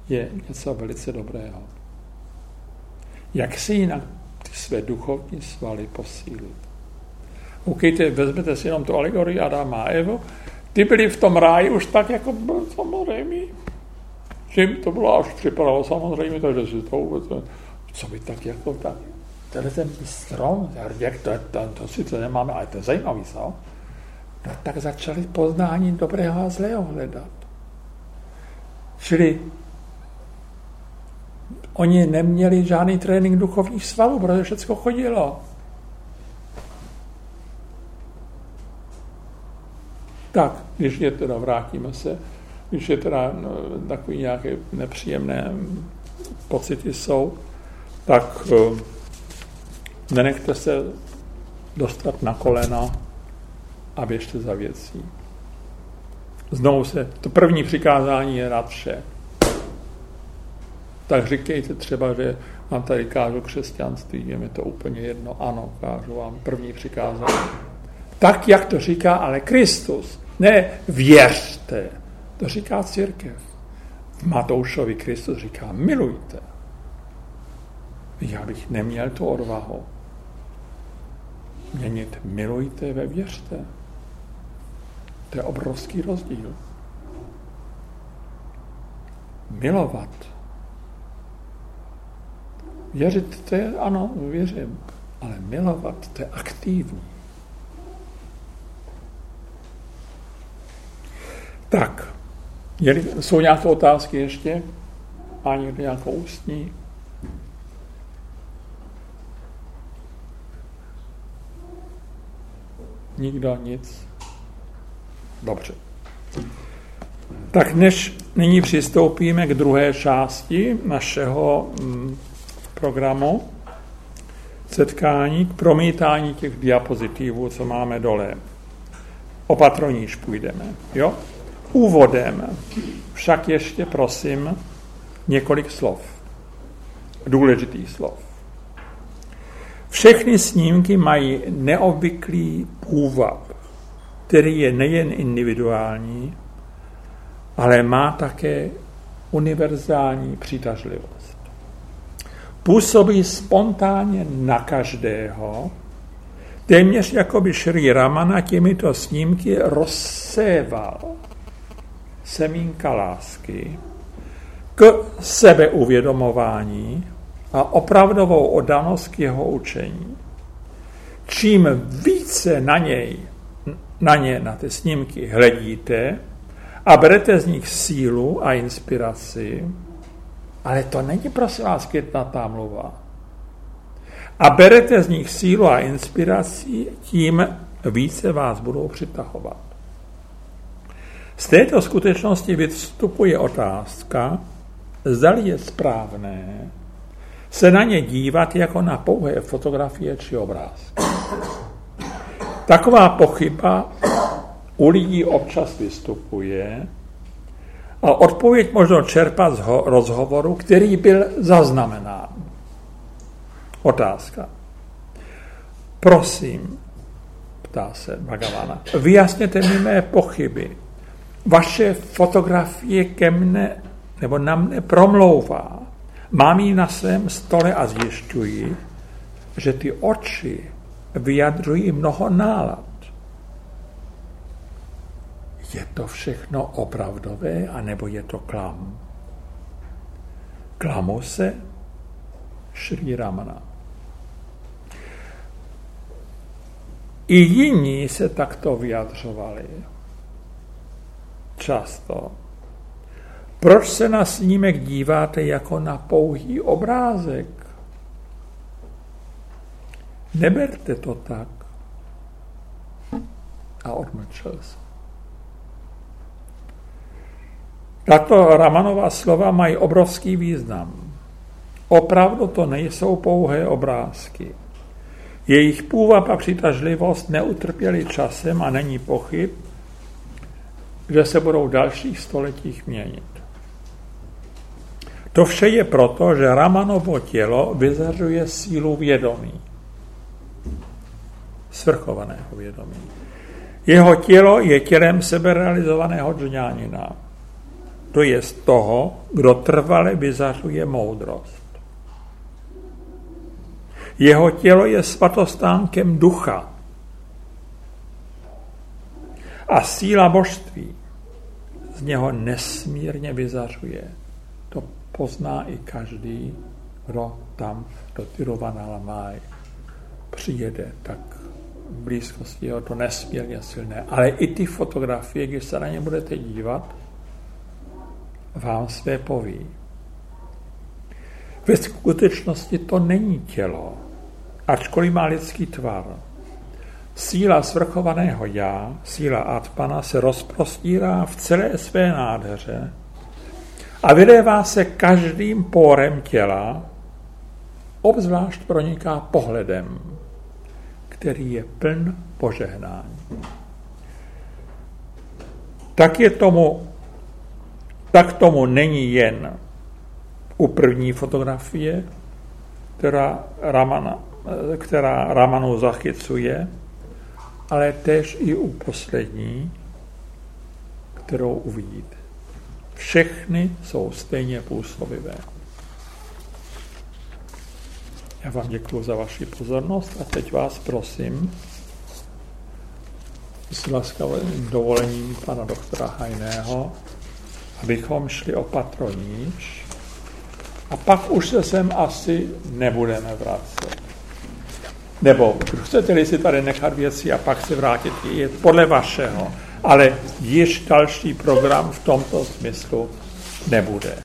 je něco velice dobrého. Jak si jinak ty své duchovní svaly posílit? Ukejte, vezmete si jenom tu alegorii Adama a Evu, ty byli v tom ráji už tak, jako byl samozřejmě. Čím to bylo až připadalo samozřejmě, takže si to vůbec, co by tak jako tak. Tenhle ten strom, jak to sice nemáme, ale to je zajímavý, co? No tak začali poznání dobrého a zlého hledat. Čili oni neměli žádný trénink duchovních svalů, protože všechno chodilo. Tak, když je teda, vrátíme se, když je teda takový nějaké nepříjemné pocity jsou, tak nenechte se dostat na kolena a běžte za věcí. Znovu to první přikázání je nad vše. Tak říkejte třeba, že vám tady kážu křesťanství, je mi to úplně jedno, ano, kážu vám první přikázání. Tak, jak to říká ale Kristus. Ne věřte, to říká církev. V Matoušovi Kristus říká milujte. Já bych neměl tu odvahu měnit milujte ve věřte. To je obrovský rozdíl. Milovat. Věřit, to je, ano, věřím, ale milovat, to je aktivní. Tak, jsou nějaké otázky ještě? Má někdo nějakou ústní? Nikdo, nic? Dobře. Tak nyní přistoupíme k druhé části našeho programu setkání, k promítání těch diapozitivů, co máme dole. Opatroníž půjdeme, jo? Úvodem však ještě prosím několik slov, důležitých slov. Všechny snímky mají neobvyklý půvab, který je nejen individuální, ale má také univerzální přitažlivost. Působí spontánně na každého, téměř jako by Šrí Ramana těmito snímky rozséval semínka lásky k sebeuvědomování a opravdovou oddanost k jeho učení. Čím více na ty snímky hledíte a berete z nich sílu a inspiraci, ale to není, prosím vás, květnatá mluva. A berete z nich sílu a inspiraci, tím více vás budou přitahovat. Z této skutečnosti vystupuje otázka, zdali je správné se na ně dívat jako na pouhé fotografie či obrázky. Taková pochyba u lidí občas vystupuje a odpověď možno čerpat z rozhovoru, který byl zaznamenán. Otázka. Prosím, ptá se Bhagavana, vyjasněte mi mé pochyby. Vaše fotografie ke mne nebo na mne promlouvá. Mám ji na svém stole a zjišťuji, že ty oči vyjadřují mnoho nálad. Je to všechno opravdové, anebo je to klam? Klamu se Šrí Ramana. I jiní se takto vyjadřovali. Často. Proč se na snímek díváte jako na pouhý obrázek? Neberte to tak. A odmlčel se. Tato Ramanova slova mají obrovský význam. Opravdu to nejsou pouhé obrázky. Jejich půvab a přitažlivost neutrpěli časem a není pochyb, že se budou v dalších stoletích měnit. To vše je proto, že Ramanovo tělo vyzařuje sílu vědomí. Svrchovaného vědomí. Jeho tělo je tělem seberealizovaného džňánina. to je z toho, kdo trvale vyzařuje moudrost. Jeho tělo je svatostánkem ducha a síla božství z něho nesmírně vyzařuje. To pozná i každý, kdo tam do Tiruvannamalai přijede, tak v blízkosti je to nesmírně silné. Ale i ty fotografie, když se na ně budete dívat, vám své poví. Ve skutečnosti to není tělo, ačkoliv má lidský tvar. Síla svrchovaného já, síla Atmana, se rozprostírá v celé své nádheře a vylévá se každým pórem těla, obzvlášť proniká pohledem, který je pln požehnání. Tak tomu není jen u první fotografie, která Ramanu zachycuje, ale též i u poslední, kterou uvidíte. Všechny jsou stejně působivé. Já vám děkuji za vaši pozornost a teď vás prosím, s laskavým dovolením pana doktora Hajného, abychom šli o patro níž a pak už se sem asi nebudeme vracet. Nebo chcete-li si tady nechat věci a pak se vrátit, je podle vašeho, ale již další program v tomto smyslu nebude.